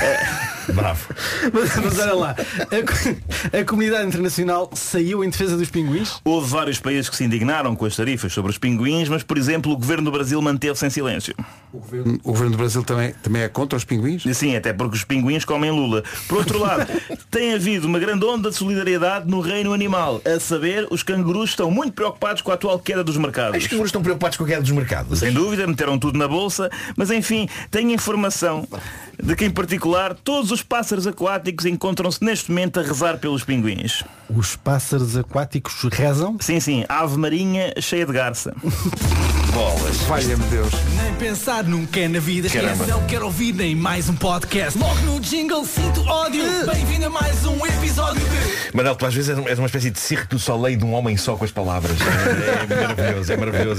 Bravo. Mas olha lá, a comunidade internacional saiu em defesa dos pinguins? Houve vários países que se indignaram com as tarifas sobre os pinguins, mas por exemplo o governo do Brasil manteve-se em silêncio. O governo do Brasil também é contra os pinguins? Sim, até porque os pinguins comem lula. Por outro lado, tem havido uma grande onda de solidariedade no reino animal. A saber, os cangurus estão muito preocupados com a atual queda dos mercados. Os cangurus estão preocupados com a queda dos mercados? Sem dúvida, meteram tudo na bolsa, mas enfim, tenho informação de que em particular todos os pássaros aquáticos encontram-se neste momento a rezar pelos pinguins. Os pássaros aquáticos rezam? Sim, ave marinha cheia de garça. Bolas. Valha-me Deus. Nem pensar nunca é na vida. Caramba. Esquece, não quero ouvir nem mais um podcast. Logo no jingle sinto ódio. Bem-vindo a mais um episódio de... Manel, tu às vezes és uma espécie de Cirque du Soleil de um homem só com as palavras. É maravilhoso.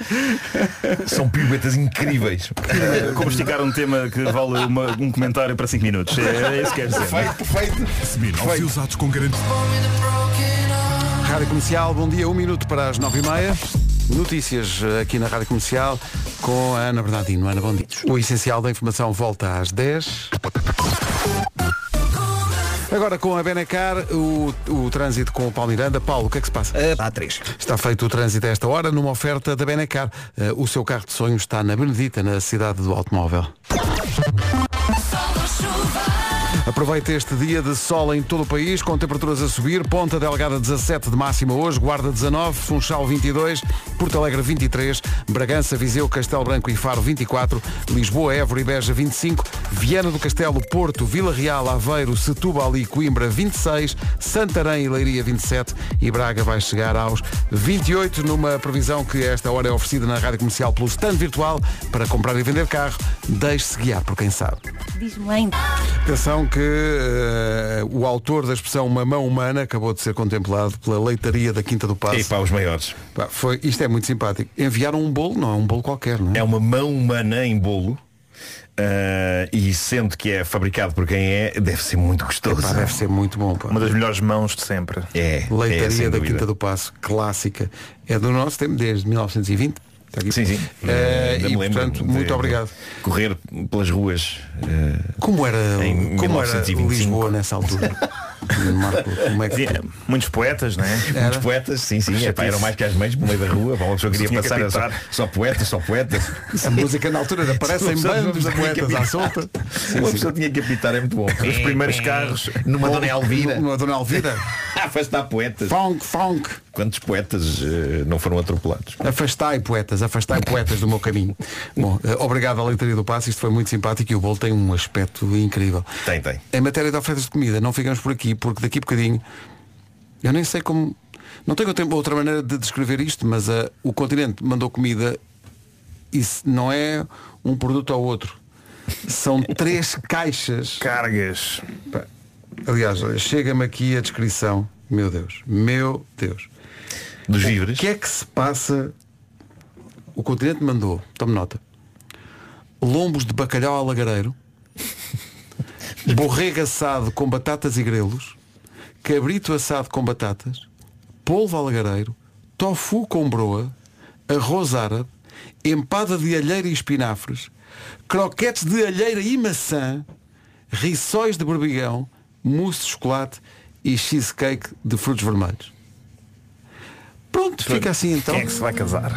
São piruetas incríveis. Como esticar um tema que vale um comentário para 5 minutos. É isso que quer dizer. Perfeito. Smirnoff e usados com garantia. Rádio Comercial, bom dia, 1 minuto para as 9h30. Notícias aqui na Rádio Comercial com a Ana Bernardino. Ana, bom dia. O essencial da informação volta às 10. Agora com a Benacar, o trânsito com o Paulo Miranda. Paulo, o que é que se passa? Há 3. Está feito o trânsito a esta hora numa oferta da Benacar. O seu carro de sonho está na Benedita, na cidade do automóvel. Aproveite este dia de sol em todo o país, com temperaturas a subir. Ponta Delgada 17 de máxima hoje, Guarda 19, Funchal 22, Porto Alegre 23, Bragança, Viseu, Castelo Branco e Faro 24, Lisboa, Évora e Beja 25, Viana do Castelo, Porto, Vila Real, Aveiro, Setúbal e Coimbra 26, Santarém e Leiria 27 e Braga vai chegar aos 28, numa previsão que esta hora é oferecida na Rádio Comercial pelo stand virtual para comprar e vender carro. Deixe-se guiar por quem sabe. Diz-me ainda. Atenção que o autor da expressão mamão humana acabou de ser contemplado pela leitaria da Quinta do Paço. E para os maiores. Isto é muito simpático. Enviaram um bolo, não é um bolo qualquer, não é? É uma mão humana em bolo. E sendo que é fabricado por quem deve ser muito gostoso. Deve ser muito bom. Uma das melhores mãos de sempre. Leitaria da Quinta do Paço, clássica. É do nosso tempo, desde 1920. Está aqui. Sim. E portanto, muito obrigado. Correr pelas ruas. Como era em Lisboa nessa altura? Marco, como é que... Muitos poetas, não é? Muitos poetas, sim. Eram mais que as mães no meio da rua. Uma pessoa queria passar só poetas. A música na altura aparecem bandos de poetas à solta. Uma pessoa tinha que apitar, é muito bom. Os primeiros carros numa Dona Elvira. Numa Dona Elvira. Afastar poetas. Funk. Quantos poetas não foram atropelados? Afastai poetas do meu caminho. Bom, obrigado à leitaria do Paço. Isto foi muito simpático e o bolo tem um aspecto incrível. Tem. Em matéria de ofertas de comida, não ficamos por aqui, porque daqui a bocadinho eu nem sei como. Não tenho outra maneira de descrever isto, mas o Continente mandou comida isso não é um produto ao outro. São 3 caixas. Cargas. Aliás, chega-me aqui a descrição. Meu Deus. Dos víveres. O que é que se passa? O Continente mandou, tome nota, lombos de bacalhau ao lagareiro, borrego assado com batatas e grelos, cabrito assado com batatas, polvo ao lagareiro, tofu com broa, arroz árabe, empada de alheira e espinafres, croquetes de alheira e maçã, rissóis de berbigão, mousse de chocolate e cheesecake de frutos vermelhos. Pronto, fica assim então. Quem é que se vai casar?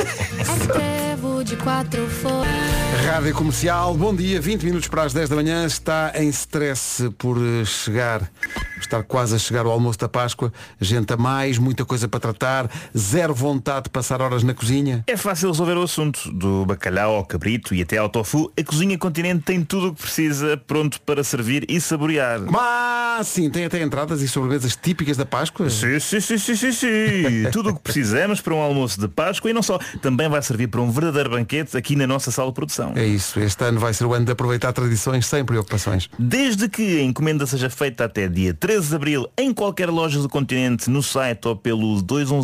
Rádio Comercial, bom dia, 20 minutos para as 10 da manhã. Está em stress por estar quase a chegar o almoço da Páscoa. Gente a mais, muita coisa para tratar, zero vontade de passar horas na cozinha. É fácil resolver o assunto. Do bacalhau ao cabrito e até ao tofu, a Cozinha Continente tem tudo o que precisa pronto para servir e saborear. Mas sim, tem até entradas e sobremesas típicas da Páscoa. Sim. Tudo o que precisamos para um almoço de Páscoa e não só. Também vai servir para um verdadeiro banquete aqui na nossa sala de produção. É isso, este ano vai ser o ano de aproveitar tradições sem preocupações. Desde que a encomenda seja feita até dia 13 de Abril em qualquer loja do Continente, no site ou pelo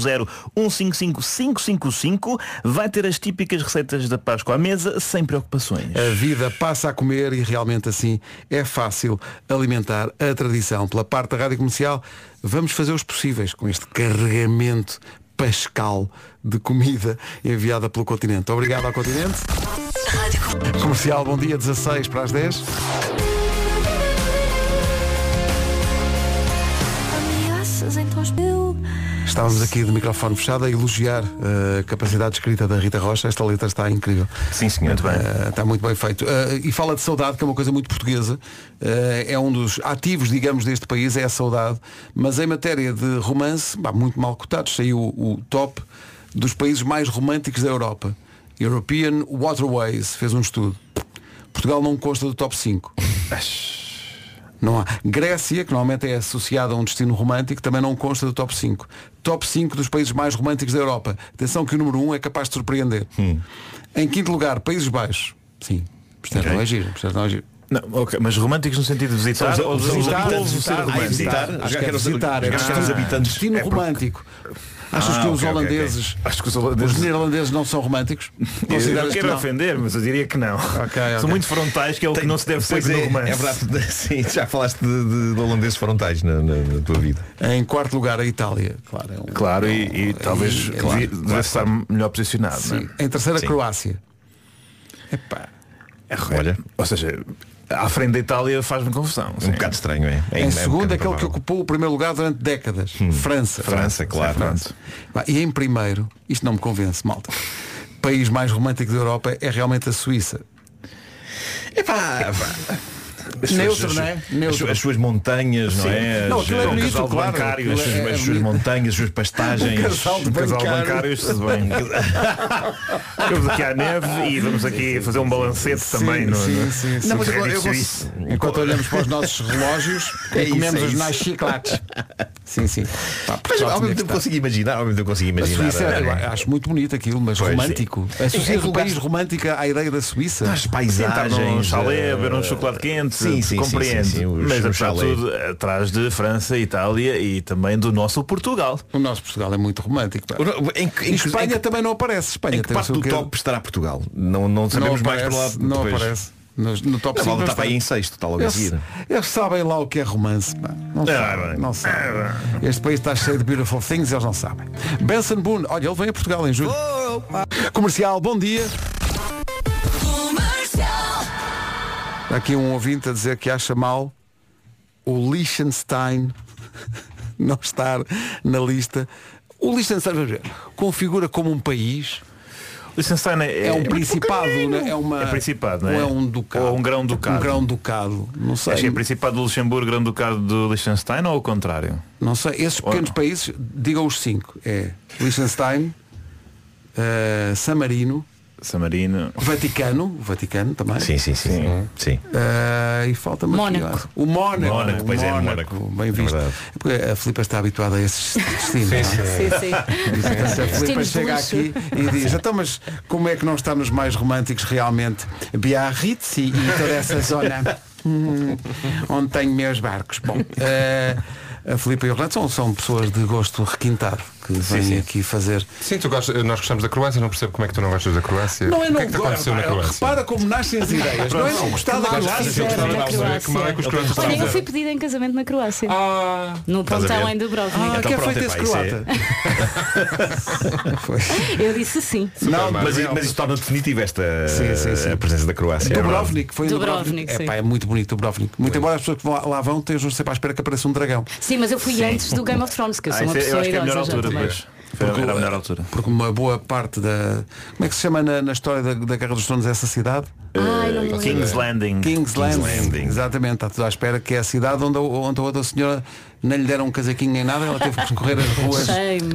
210-155-555, vai ter as típicas receitas da Páscoa à mesa sem preocupações. A vida passa a comer e realmente assim é fácil alimentar a tradição. Pela parte da Rádio Comercial, vamos fazer os possíveis com este carregamento pascal de comida enviada pelo Continente. Obrigado ao Continente. Comercial, bom dia, 16 para as 10. Estávamos aqui de microfone fechado a elogiar a capacidade escrita da Rita Rocha. Esta letra está incrível. Sim, senhor. Muito bem. Está muito bem feito. E fala de saudade, que é uma coisa muito portuguesa. É um dos ativos, digamos, deste país, é a saudade. Mas em matéria de romance, muito mal cotados. Saiu o top dos países mais românticos da Europa. European Waterways fez um estudo. Portugal não consta do top 5. Não há. Grécia, que normalmente é associada a um destino romântico, também não consta do top 5. Top 5 dos países mais românticos da Europa. Atenção que o número 1 é capaz de surpreender. Em quinto lugar, Países Baixos. Sim. Portanto, não é giro. Não, okay. Mas românticos no sentido de visitar ou de visitar? Acho que é visitar. É destino romântico. Achas que os holandeses, Acho que os neerlandeses não são românticos? Eu não quero ofender, mas eu diria que não. São muito frontais, que é o que não se deve ser no romance. É verdade, sim, já falaste de holandeses frontais na tua vida. Em quarto lugar, a Itália. Claro, e talvez deve estar melhor posicionado. Sim. Em terceira, a Croácia. Olha, ou seja, à frente da Itália faz-me confusão. Um bocado estranho, é? Em segundo, aquele que ocupou o primeiro lugar durante décadas. França, claro. E em primeiro, isto não me convence, malta. O país mais romântico da Europa é realmente a Suíça. Neutro, não é? As suas montanhas, não é? Não, aquilo é bonito, claro. As suas montanhas, as suas pastagens. Um casal de bancários, tudo bem. Ficamos aqui à neve e vamos aqui fazer um balancete também. Sim. Não, mas enquanto olhamos para os nossos relógios e comemos os nossos chiclates. Sim. Mas ao mesmo tempo consigo imaginar. A Suíça, acho muito bonito aquilo, mas romântico. Associas o país romântico à ideia da Suíça. As paisagens, num chalé, beber um chocolate quente. Sim, compreende. Mas apesar de tudo, atrás de França, Itália e também do nosso Portugal. O nosso Portugal é muito romântico. Em Espanha também não aparece. Espanha em que parte do top estará Portugal? Não sabemos mais para lá. Não aparece. No top 5 está para aí em sexto, está logo a seguir. Eles sabem lá o que é romance. Não sabem. Este país está cheio de beautiful things e eles não sabem. Benson Boone, olha, ele vem a Portugal em julho. Comercial, bom dia. Aqui um ouvinte a dizer que acha mal o Liechtenstein não estar na lista. O Liechtenstein, vamos ver, configura como um país. Liechtenstein é um principado, né? É principado, não é? Ou é um ducado? Ou um grão-ducado? Um grão-ducado, não sei. Acho que é principado do Luxemburgo, grão-ducado do Liechtenstein ou o contrário? Não sei. Esses pequenos países, digam os 5. É Liechtenstein, San Marino, San Marino. O Vaticano também. Sim. E falta-me Mónaco. O Mónaco. Mónaco. Bem visto. Porque a Filipa está habituada a esses destinos. Sim. Portanto, a Filipa Destinos de chega luxo. aqui e diz, então mas como é que não está nos mais românticos realmente Biarritz e toda essa zona onde tenho meus barcos. Bom, a Filipa e o Renato são pessoas de gosto requintado que vêm aqui fazer. Sim, nós gostamos da Croácia, não percebo como é que tu não gostas da Croácia. Não é o que é que te aconteceu na Croácia? Repara como nascem as ideias. Não é não gostar da Croácia. Olha, eu fui pedida em casamento na Croácia. No pontão em Dubrovnik. Que é feito esse croata. Eu disse sim. Mas isso torna definitiva esta a presença da Croácia. Dubrovnik, foi em Dubrovnik, sim. É muito bonito Dubrovnik. Muito embora as pessoas que lá vão estejam sempre à espera que apareça um dragão. Sim, mas eu fui antes do Game of Thrones, que eu sou uma pessoa eu acho que é a melhor idosa altura, já pois. Era a melhor altura. Porque uma boa parte da... Como é que se chama na história da Guerra dos Tronos essa cidade? King's Landing. King's Landing. Exatamente, está tudo à espera, que é a cidade onde a outra senhora não lhe deram um casaquinho nem nada, ela teve que percorrer as ruas.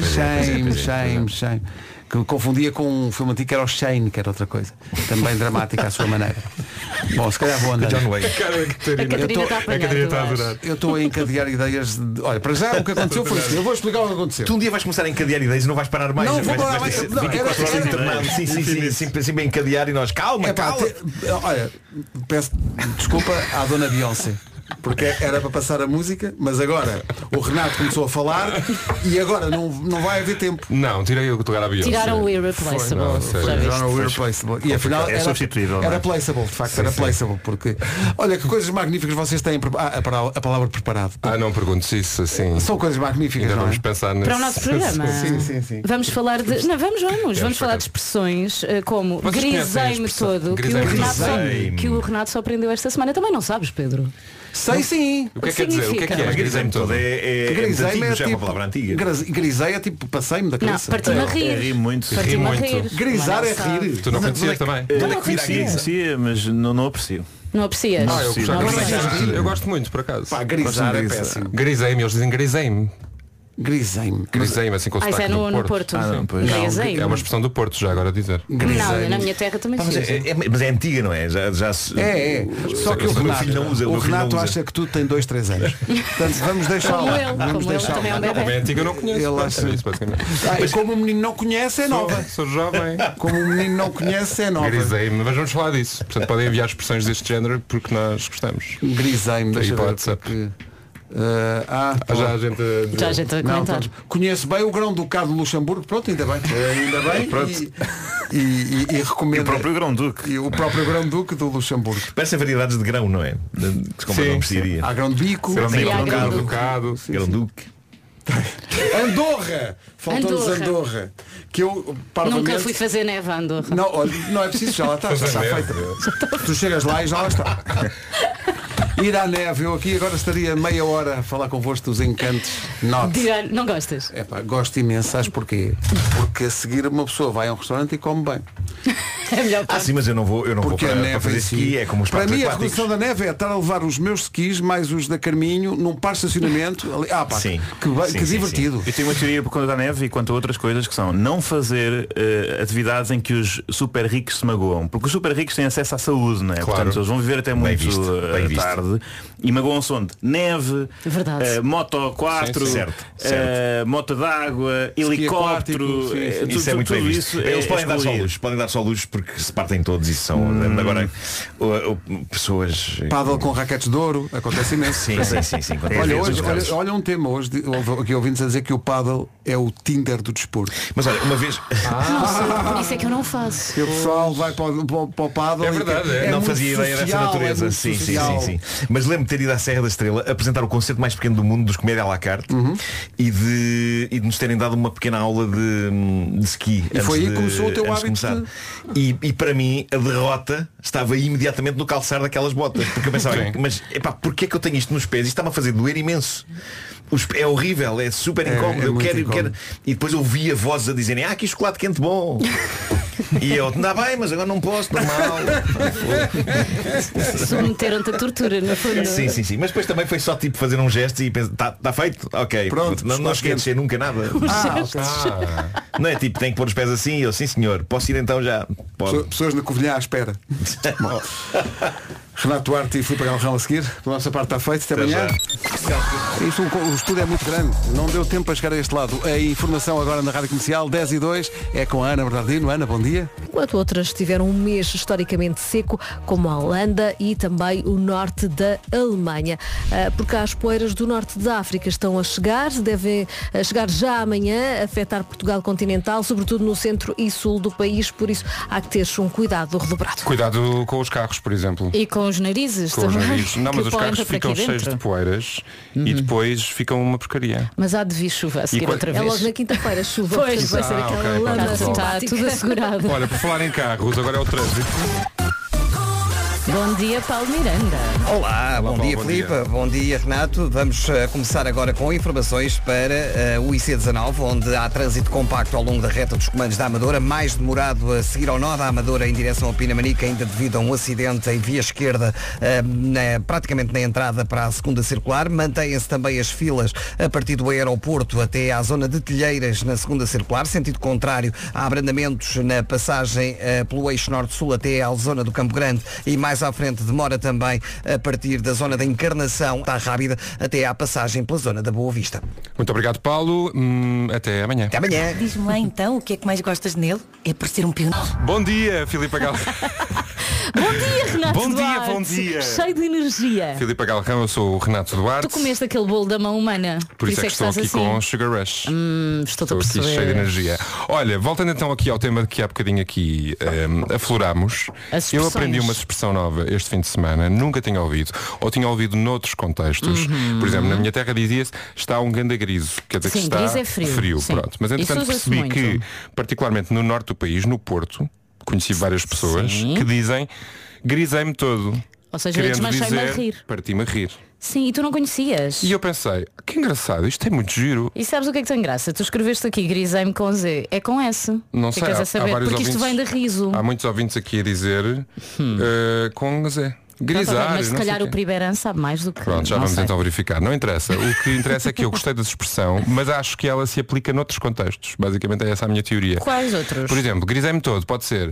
Shame. Que confundia com um filme antigo que era o Shane, que era outra coisa. Também dramática à sua maneira. Bom, se calhar vou andar. John Wayne. A Catarina está a adorar. Eu estou a encadear ideias de... Olha, para já o que aconteceu foi isso. Eu vou explicar o que aconteceu. Tu um dia vais começar a encadear ideias e não vais parar mais. Não vou parar mais. 24 horas internado. Sim, sempre a encadear e nós, calma. Olha, peço desculpa à dona Beyoncé. Porque era para passar a música, mas agora o Renato começou a falar e agora não vai haver tempo. Não, tirei o lugar à Beyoncé. Tiraram o Irreplaceable. Tiraram o Irreplaceable. E afinal é substituível. Era placeable, de facto, era placeable. Porque, olha que coisas magníficas vocês têm. A palavra preparado. Não perguntes isso assim. São coisas magníficas. Ainda vamos pensar nisso. Para o nosso programa. Sim. Vamos falar de. Não, vamos falar de expressões como grisei-me todo, que o Renato só aprendeu esta semana. Também não sabes, Pedro? Sei sim. O que é que quer dizer? O que é que é? Grisei-me todo. É uma palavra antiga. Grisei é tipo passei-me da cabeça. Parti-me a rir. Ri muito. Grisar é rir. Tu não conhecias também? Conhecia, mas não aprecio. Não aprecias? Eu gosto muito, por acaso. Grisar é péssimo. Grisei-me, eles dizem grisei-me. Grisei-me assim com o isso sotaque é no Porto. É uma expressão do Porto já agora a dizer. Não, na minha terra também se usa. Mas é antiga, não é? Já Só que o Renato acha que tudo tem 2, 3 anos. Portanto, vamos deixá-lo. Como ele também é um bebê. É antiga, eu não conheço. Ele acha isso, basicamente. Como o menino não conhece, é nova. Sou jovem. Como o menino não conhece, é nova. Grisei-me, mas vamos falar disso. Portanto, podem enviar expressões deste género porque nós gostamos. Grisei-me, deixa eu ver. Já a gente a comentar. Conheço bem o Grão-Ducado de Luxemburgo. Pronto, ainda bem. E recomendo. E o próprio Grão-Duque. E o próprio Grão-Duque do Luxemburgo. Parecem variedades de grão, não é? Como não precisaria. Há Grão-Bico, Grão-Ducado, Grão-Duque. Andorra! Faltou-nos Andorra. Que eu nunca fui fazer neve a Andorra. Não é preciso, já está feita. Tu chegas lá e já lá está. Ir à neve, eu aqui agora estaria meia hora a falar convosco dos encantos. Não gostas? Gosto imenso, sabes porquê? Porque a seguir uma pessoa vai a um restaurante e come bem. É melhor sim, mas eu não vou para fazer ski, é como os para mim aquáticos. A redução da neve é estar a levar os meus skis mais os da Carminho num parque de estacionamento. Que divertido. Eu tenho uma teoria por conta da neve e quanto a outras coisas que são não fazer atividades em que os super ricos se magoam. Porque os super ricos têm acesso à saúde, não é? Claro. Portanto, eles vão viver até muito tarde e magoam-se onde? Neve, moto 4, moto d'água, helicóptero, isso é muito bem visto. Eles podem dar só luz porque se partem todos e são agora pessoas. Paddle com raquetes de ouro, acontece imenso. Sim. Olha um tema hoje, aqui ouvindo-se a dizer que o paddle é o Tinder do desporto. Mas olha, uma vez. Isso é que eu não faço. O pessoal vai para o paddle. É verdade, não fazia ideia dessa natureza. Sim. Mas lembro de ter ido à Serra da Estrela apresentar o concerto mais pequeno do mundo dos Comédia à la carte e de nos terem dado uma pequena aula de ski. E foi aí que começou o teu hábito. E para mim a derrota estava imediatamente no calçar daquelas botas. Porque eu pensava, mas porquê é que eu tenho isto nos pés? Isto está-me a fazer doer imenso. É horrível, é super incómodo. Eu quero. E depois eu via vozes a dizerem, aqui chocolate quente bom. E eu, dá bem, mas agora não posso, normal. Submeteram-te a tortura, no fundo. Sim. Mas depois também foi só tipo fazer um gesto e pensar, está feito? Ok. Pronto, não esquecer nunca nada. Não é tipo, tem que pôr os pés assim, eu sim senhor, posso ir então já. Pode. Pessoas na Covilhã à espera. Renato Duarte e Filipe Galrão a seguir. A nossa parte está feita, até amanhã. Isto, o estúdio é muito grande, não deu tempo para chegar a este lado. A informação agora na Rádio Comercial, 10:02, é com a Ana Bernardino. Ana, bom dia. Enquanto outras tiveram um mês historicamente seco, como a Holanda e também o norte da Alemanha. Porque as poeiras do norte da África estão a chegar, devem chegar já amanhã, afetar Portugal continental, sobretudo no centro e sul do país, por isso há que ter um cuidado redobrado. Cuidado com os carros, por exemplo. E com os narizes com também. Os narizes. Não, mas os carros ficam cheios de poeiras e depois ficam uma porcaria. Mas há de vir chuva a seguir outra vez. É logo na quinta-feira, chuva. Pois, vai ser aquela lama. Está tudo assegurado. Olha, por falar em carros, agora é o trânsito. Bom dia, Paulo Miranda. Olá, bom dia, Filipe. Bom dia, Renato. Vamos começar agora com informações para o IC19, onde há trânsito compacto ao longo da reta dos comandos da Amadora, mais demorado a seguir ao nó da Amadora em direção ao Pinamanique, ainda devido a um acidente em via esquerda, praticamente na entrada para a segunda circular. Mantêm-se também as filas a partir do aeroporto até à zona de Telheiras, na segunda circular, sentido contrário. Há abrandamentos na passagem pelo eixo norte-sul até à zona do Campo Grande e mais à frente demora também a partir da zona da Encarnação, está rápida, até à passagem pela zona da Boa Vista. Muito obrigado, Paulo. Até amanhã. Até amanhã. Diz-me lá então, o que é que mais gostas nele? É por ser um pioneiro. Bom dia, Filipe Galrão. Bom dia, Renato Bom Duarte. dia, bom dia. Cheio de energia. Filipe Galrão, eu sou o Renato Duarte. Tu comeste aquele bolo da mão humana. Por isso é que estou aqui assim. com Sugar Rush. Estou aqui cheio de energia. Olha, voltando então aqui ao tema de que há bocadinho aqui afloramos. Eu aprendi uma expressão nova este fim de semana, nunca tinha ouvido, ou tinha ouvido noutros contextos. Por exemplo, na minha terra dizia-se está um ganda griso, quer dizer que está é frio. Pronto. Mas entretanto percebi que, particularmente no norte do país, no Porto, conheci várias pessoas que dizem grisei-me todo. Ou seja, eu desmanchei-me a rir. Parti-me a rir. Sim, e tu não conhecias. E eu pensei, que engraçado, isto é muito giro. E sabes o que é que tem graça? Tu escreveste aqui grisei-me com Z. É com S. Não sei, a saber? Porque ouvintes, isto vem de riso. Há muitos ouvintes aqui a dizer com Z. Grisar, mas se calhar o Priberan sabe mais do que. Pronto, já vamos então verificar. Não interessa. O que interessa é que eu gostei da expressão, mas acho que ela se aplica noutros contextos. Basicamente é essa a minha teoria. Quais outros? Por exemplo, grisei-me todo, pode ser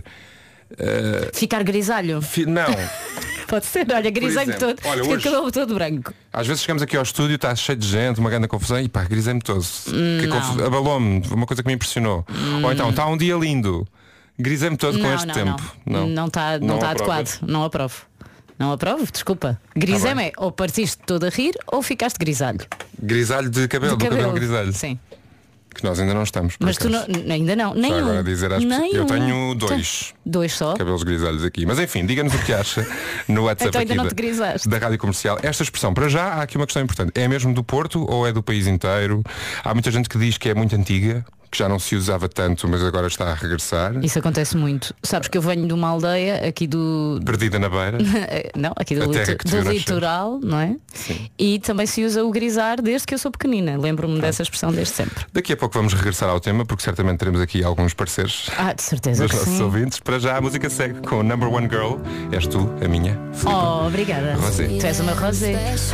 ficar grisalho. Não. Pode ser, olha, grisei-me todo. Olha, fica hoje, cabelo todo branco. Às vezes chegamos aqui ao estúdio, está cheio de gente, uma grande confusão e pá, grisei-me todo. Abalou-me, uma coisa que me impressionou. Ou então, está um dia lindo. Grisei-me todo com este tempo. Não está adequado. Não aprovo. Não aprovo, desculpa. Grisei-me é ou partiste todo a rir ou ficaste grisalho. Grisalho de cabelo, do cabelo grisalho. Sim. Que nós ainda não estamos. Mas tu ainda não. Nem só um. Agora dizer às pessoas, eu tenho dois. Dois só? Cabelos grisalhos aqui. Mas enfim, diga-nos o que acha no WhatsApp então, aqui ainda não te grisaste. da Rádio Comercial. Esta expressão, para já, há aqui uma questão importante. É mesmo do Porto ou é do país inteiro? Há muita gente que diz que é muito antiga, que já não se usava tanto, mas agora está a regressar. Isso acontece muito. Sabes que eu venho de uma aldeia aqui do... Perdida na beira? Não, aqui do litoral, não é? Sim. E também se usa o grisar desde que eu sou pequenina. Lembro-me dessa expressão desde sempre. Daqui a pouco vamos regressar ao tema, porque certamente teremos aqui alguns parceiros de certeza dos que nossos sim. ouvintes. Para já a música segue com Number One Girl. És tu, a minha Filipe. Oh, obrigada. Rosé. Tu és uma Rosé.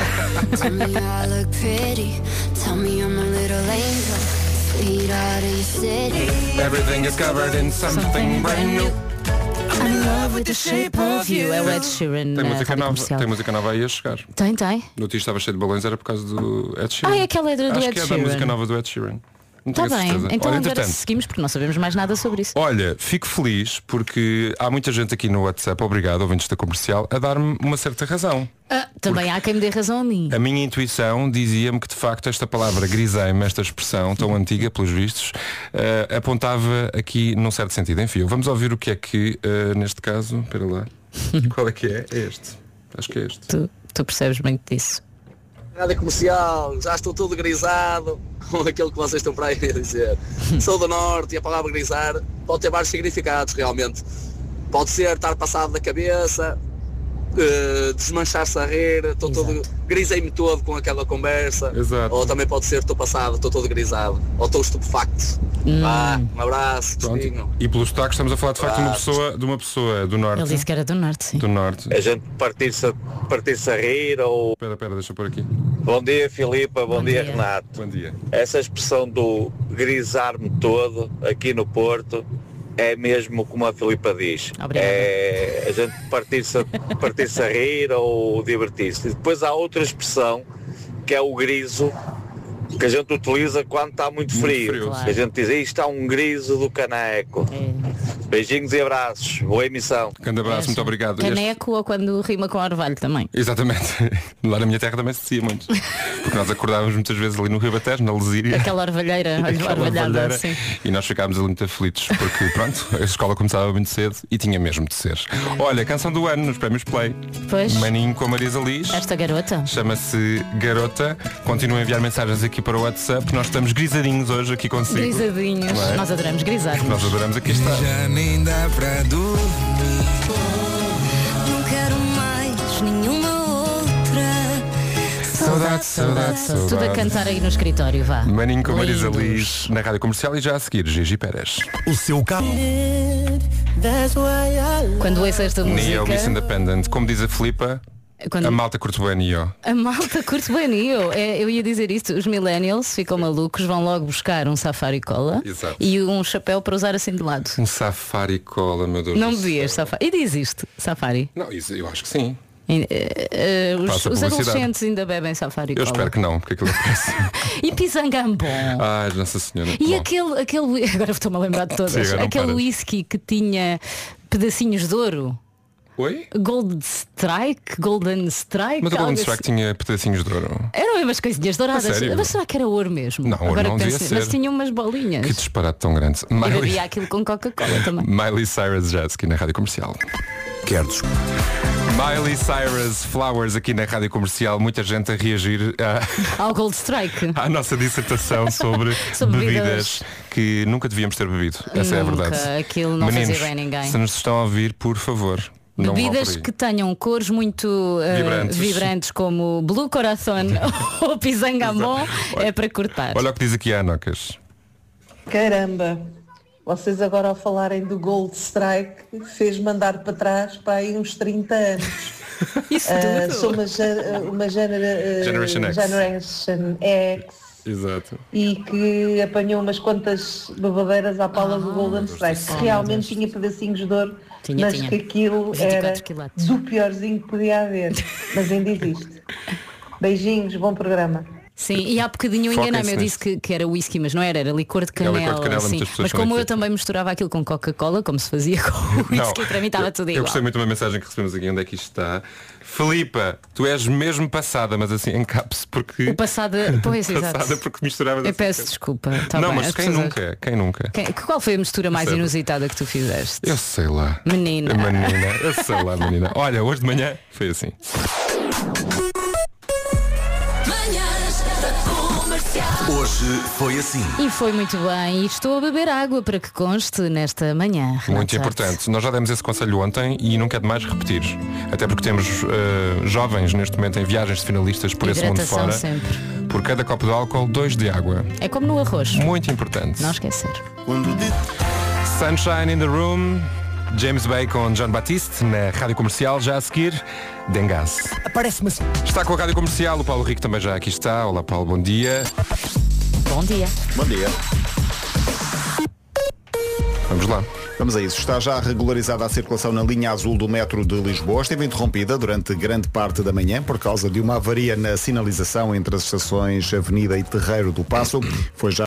Everything is covered in something brand new. I'm in love with the shape of you. É o Ed Sheeran. Tem música nova aí a chegar. Tem. No dia estava cheio de balões, era por causa do Ed Sheeran. Aquela é do Acho Ed que é Sheeran. da música nova do Ed Sheeran. Está bem, então Olha, agora seguimos porque não sabemos mais nada sobre isso. Olha, fico feliz porque há muita gente aqui no WhatsApp, obrigado, ouvintes da Comercial, a dar-me uma certa razão. Também há quem me dê razão a mim. A minha intuição dizia-me que de facto esta palavra grisei-me, esta expressão tão antiga pelos vistos, apontava aqui num certo sentido. Enfim, vamos ouvir o que é que, neste caso, espera lá, qual é que é? É este. Acho que é este. Tu percebes bem disso. Rádio Comercial, já estou todo grisado com aquilo que vocês estão para aí a dizer. Sou do Norte e a palavra grisar pode ter vários significados realmente. Pode ser estar passado da cabeça, desmanchar-se a rir, estou todo, grisei-me todo com aquela conversa. Exato. Ou também pode ser, estou passado, estou todo grisado. Ou estou estupefacto. Um abraço, Cristinho. E pelo sotaque estamos a falar de facto de uma pessoa do norte. Ele disse que era do norte, sim. Do norte. A gente partir-se a rir ou... Espera, deixa eu pôr aqui. Bom dia, Filipa, bom dia, Renato. Bom dia. Essa expressão do grisar-me todo aqui no Porto é mesmo como a Filipa diz. Obrigada. É a gente partir-se a rir ou divertir-se. E depois há outra expressão que é o griso, que a gente utiliza quando está muito frio. Claro. Que a gente diz, isto está um griso do caneco. Beijinhos e abraços. Boa emissão. Grande abraço, muito obrigado. Caneco ou quando rima com orvalho também. Exatamente. Lá na minha terra também se dizia muito. Porque nós acordávamos muitas vezes ali no Ribatejo, na Lesíria. Aquela orvalheira, orvalhada, sim. E nós ficámos ali muito aflitos, porque pronto, a escola começava muito cedo e tinha mesmo de ser. Olha, canção do ano nos prémios Play. Pois. Maninho com a Marisa Liz. Esta garota. Chama-se Garota. Continuem a enviar mensagens aqui para o WhatsApp. Nós estamos grisadinhos hoje aqui consigo. Grisadinhos. É? Nós adoramos grisar. Nós adoramos aqui estar. Já nem dá para dormir. Não quero mais nenhuma outra. Saudade. Tudo a cantar aí no escritório, vá. Maninho com a Marisa Liz na Rádio Comercial e já a seguir Gigi Pérez. O seu carro. Quando ouço esta música. Neo Miss Independent. Como diz a Filipa, a malta curte bem Neo. A malta curte bem Neo. Eu ia dizer isto, os millennials ficam malucos, vão logo buscar um Safari Cola. Exato. E um chapéu para usar assim de lado. Um Safari Cola, meu Deus. Não do dizias céu. Safari. E diz isto, Safari. Não, isso eu acho que sim. Os adolescentes ainda bebem Safari Cola. Eu espero que não, porque aquilo parece. E Pisangambon. Ai, Nossa Senhora. E Bom. aquele agora estou-me a lembrar de todas. Sim, agora não aquele paras. whisky que tinha pedacinhos de ouro. Oi? Golden Strike. Mas o Golden Strike tinha pedacinhos de ouro. Eram umas coisinhas douradas. A sério? Mas será que era ouro mesmo? Não, ouro agora não que devia penso, ser. mas tinha umas bolinhas. Que disparate tão grande. E bebia aquilo com Coca-Cola também. Miley Cyrus Jetski na Rádio Comercial. Queres? Miley Cyrus Flowers aqui na Rádio Comercial. Muita gente a reagir ao Gold Strike. à nossa dissertação sobre bebidas que nunca devíamos ter bebido. Essa é a verdade. Aquilo não Meninos, fazia bem a ninguém. se nos estão a ouvir, por favor, não bebidas que tenham cores muito vibrantes como Blue Corazon ou Pisangambon é para cortar. Olha o que diz aqui a Anocas. Caramba, vocês agora ao falarem do Gold Strike fez-me andar para trás para aí uns 30 anos. Isso sou uma Generation X. Exato. E que apanhou umas quantas bebedeiras à pala do Golden Strike, que realmente tinha pedacinhos de ouro, mas que aquilo era do piorzinho que podia haver, mas ainda existe. Beijinhos, bom programa. Sim, e há bocadinho eu enganei-me, eu disse que era whisky, mas não era licor de canela. Licor de canela, sim. Mas como eu também misturava aquilo com Coca-Cola, como se fazia com o whisky, para mim estava tudo igual. Eu gostei muito de uma mensagem que recebemos aqui, onde é que isto está. Filipa, tu és mesmo passada, mas assim em caps, porque... O passada, pois, passada porque misturavas. Eu peço desculpa. Tá não, bem, mas quem nunca? Quem nunca? Qual foi a mistura mais Sério? inusitada que tu fizeste? Eu sei lá. Menina. Eu sei lá, menina. Olha, hoje de manhã foi assim. Hoje foi assim. E foi muito bem. E estou a beber água para que conste nesta manhã. Muito importante. Nós já demos esse conselho ontem e não quer demais repetir. Até porque temos jovens neste momento em viagens de finalistas por esse mundo fora. Sempre. Por cada copo de álcool, 2 de água. É como no arroz. Muito importante. Não esquecer. Sunshine in the Room. James Bay com John Batiste na Rádio Comercial, já a seguir Dengas. Parece-me assim. Está com a Rádio Comercial, o Paulo Rico também já aqui está. Olá Paulo, bom dia. Bom dia. Bom dia. Vamos lá. Vamos a isso. Está já regularizada a circulação na linha azul do metro de Lisboa. Esteve interrompida durante grande parte da manhã por causa de uma avaria na sinalização entre as estações Avenida e Terreiro do Paço. Foi já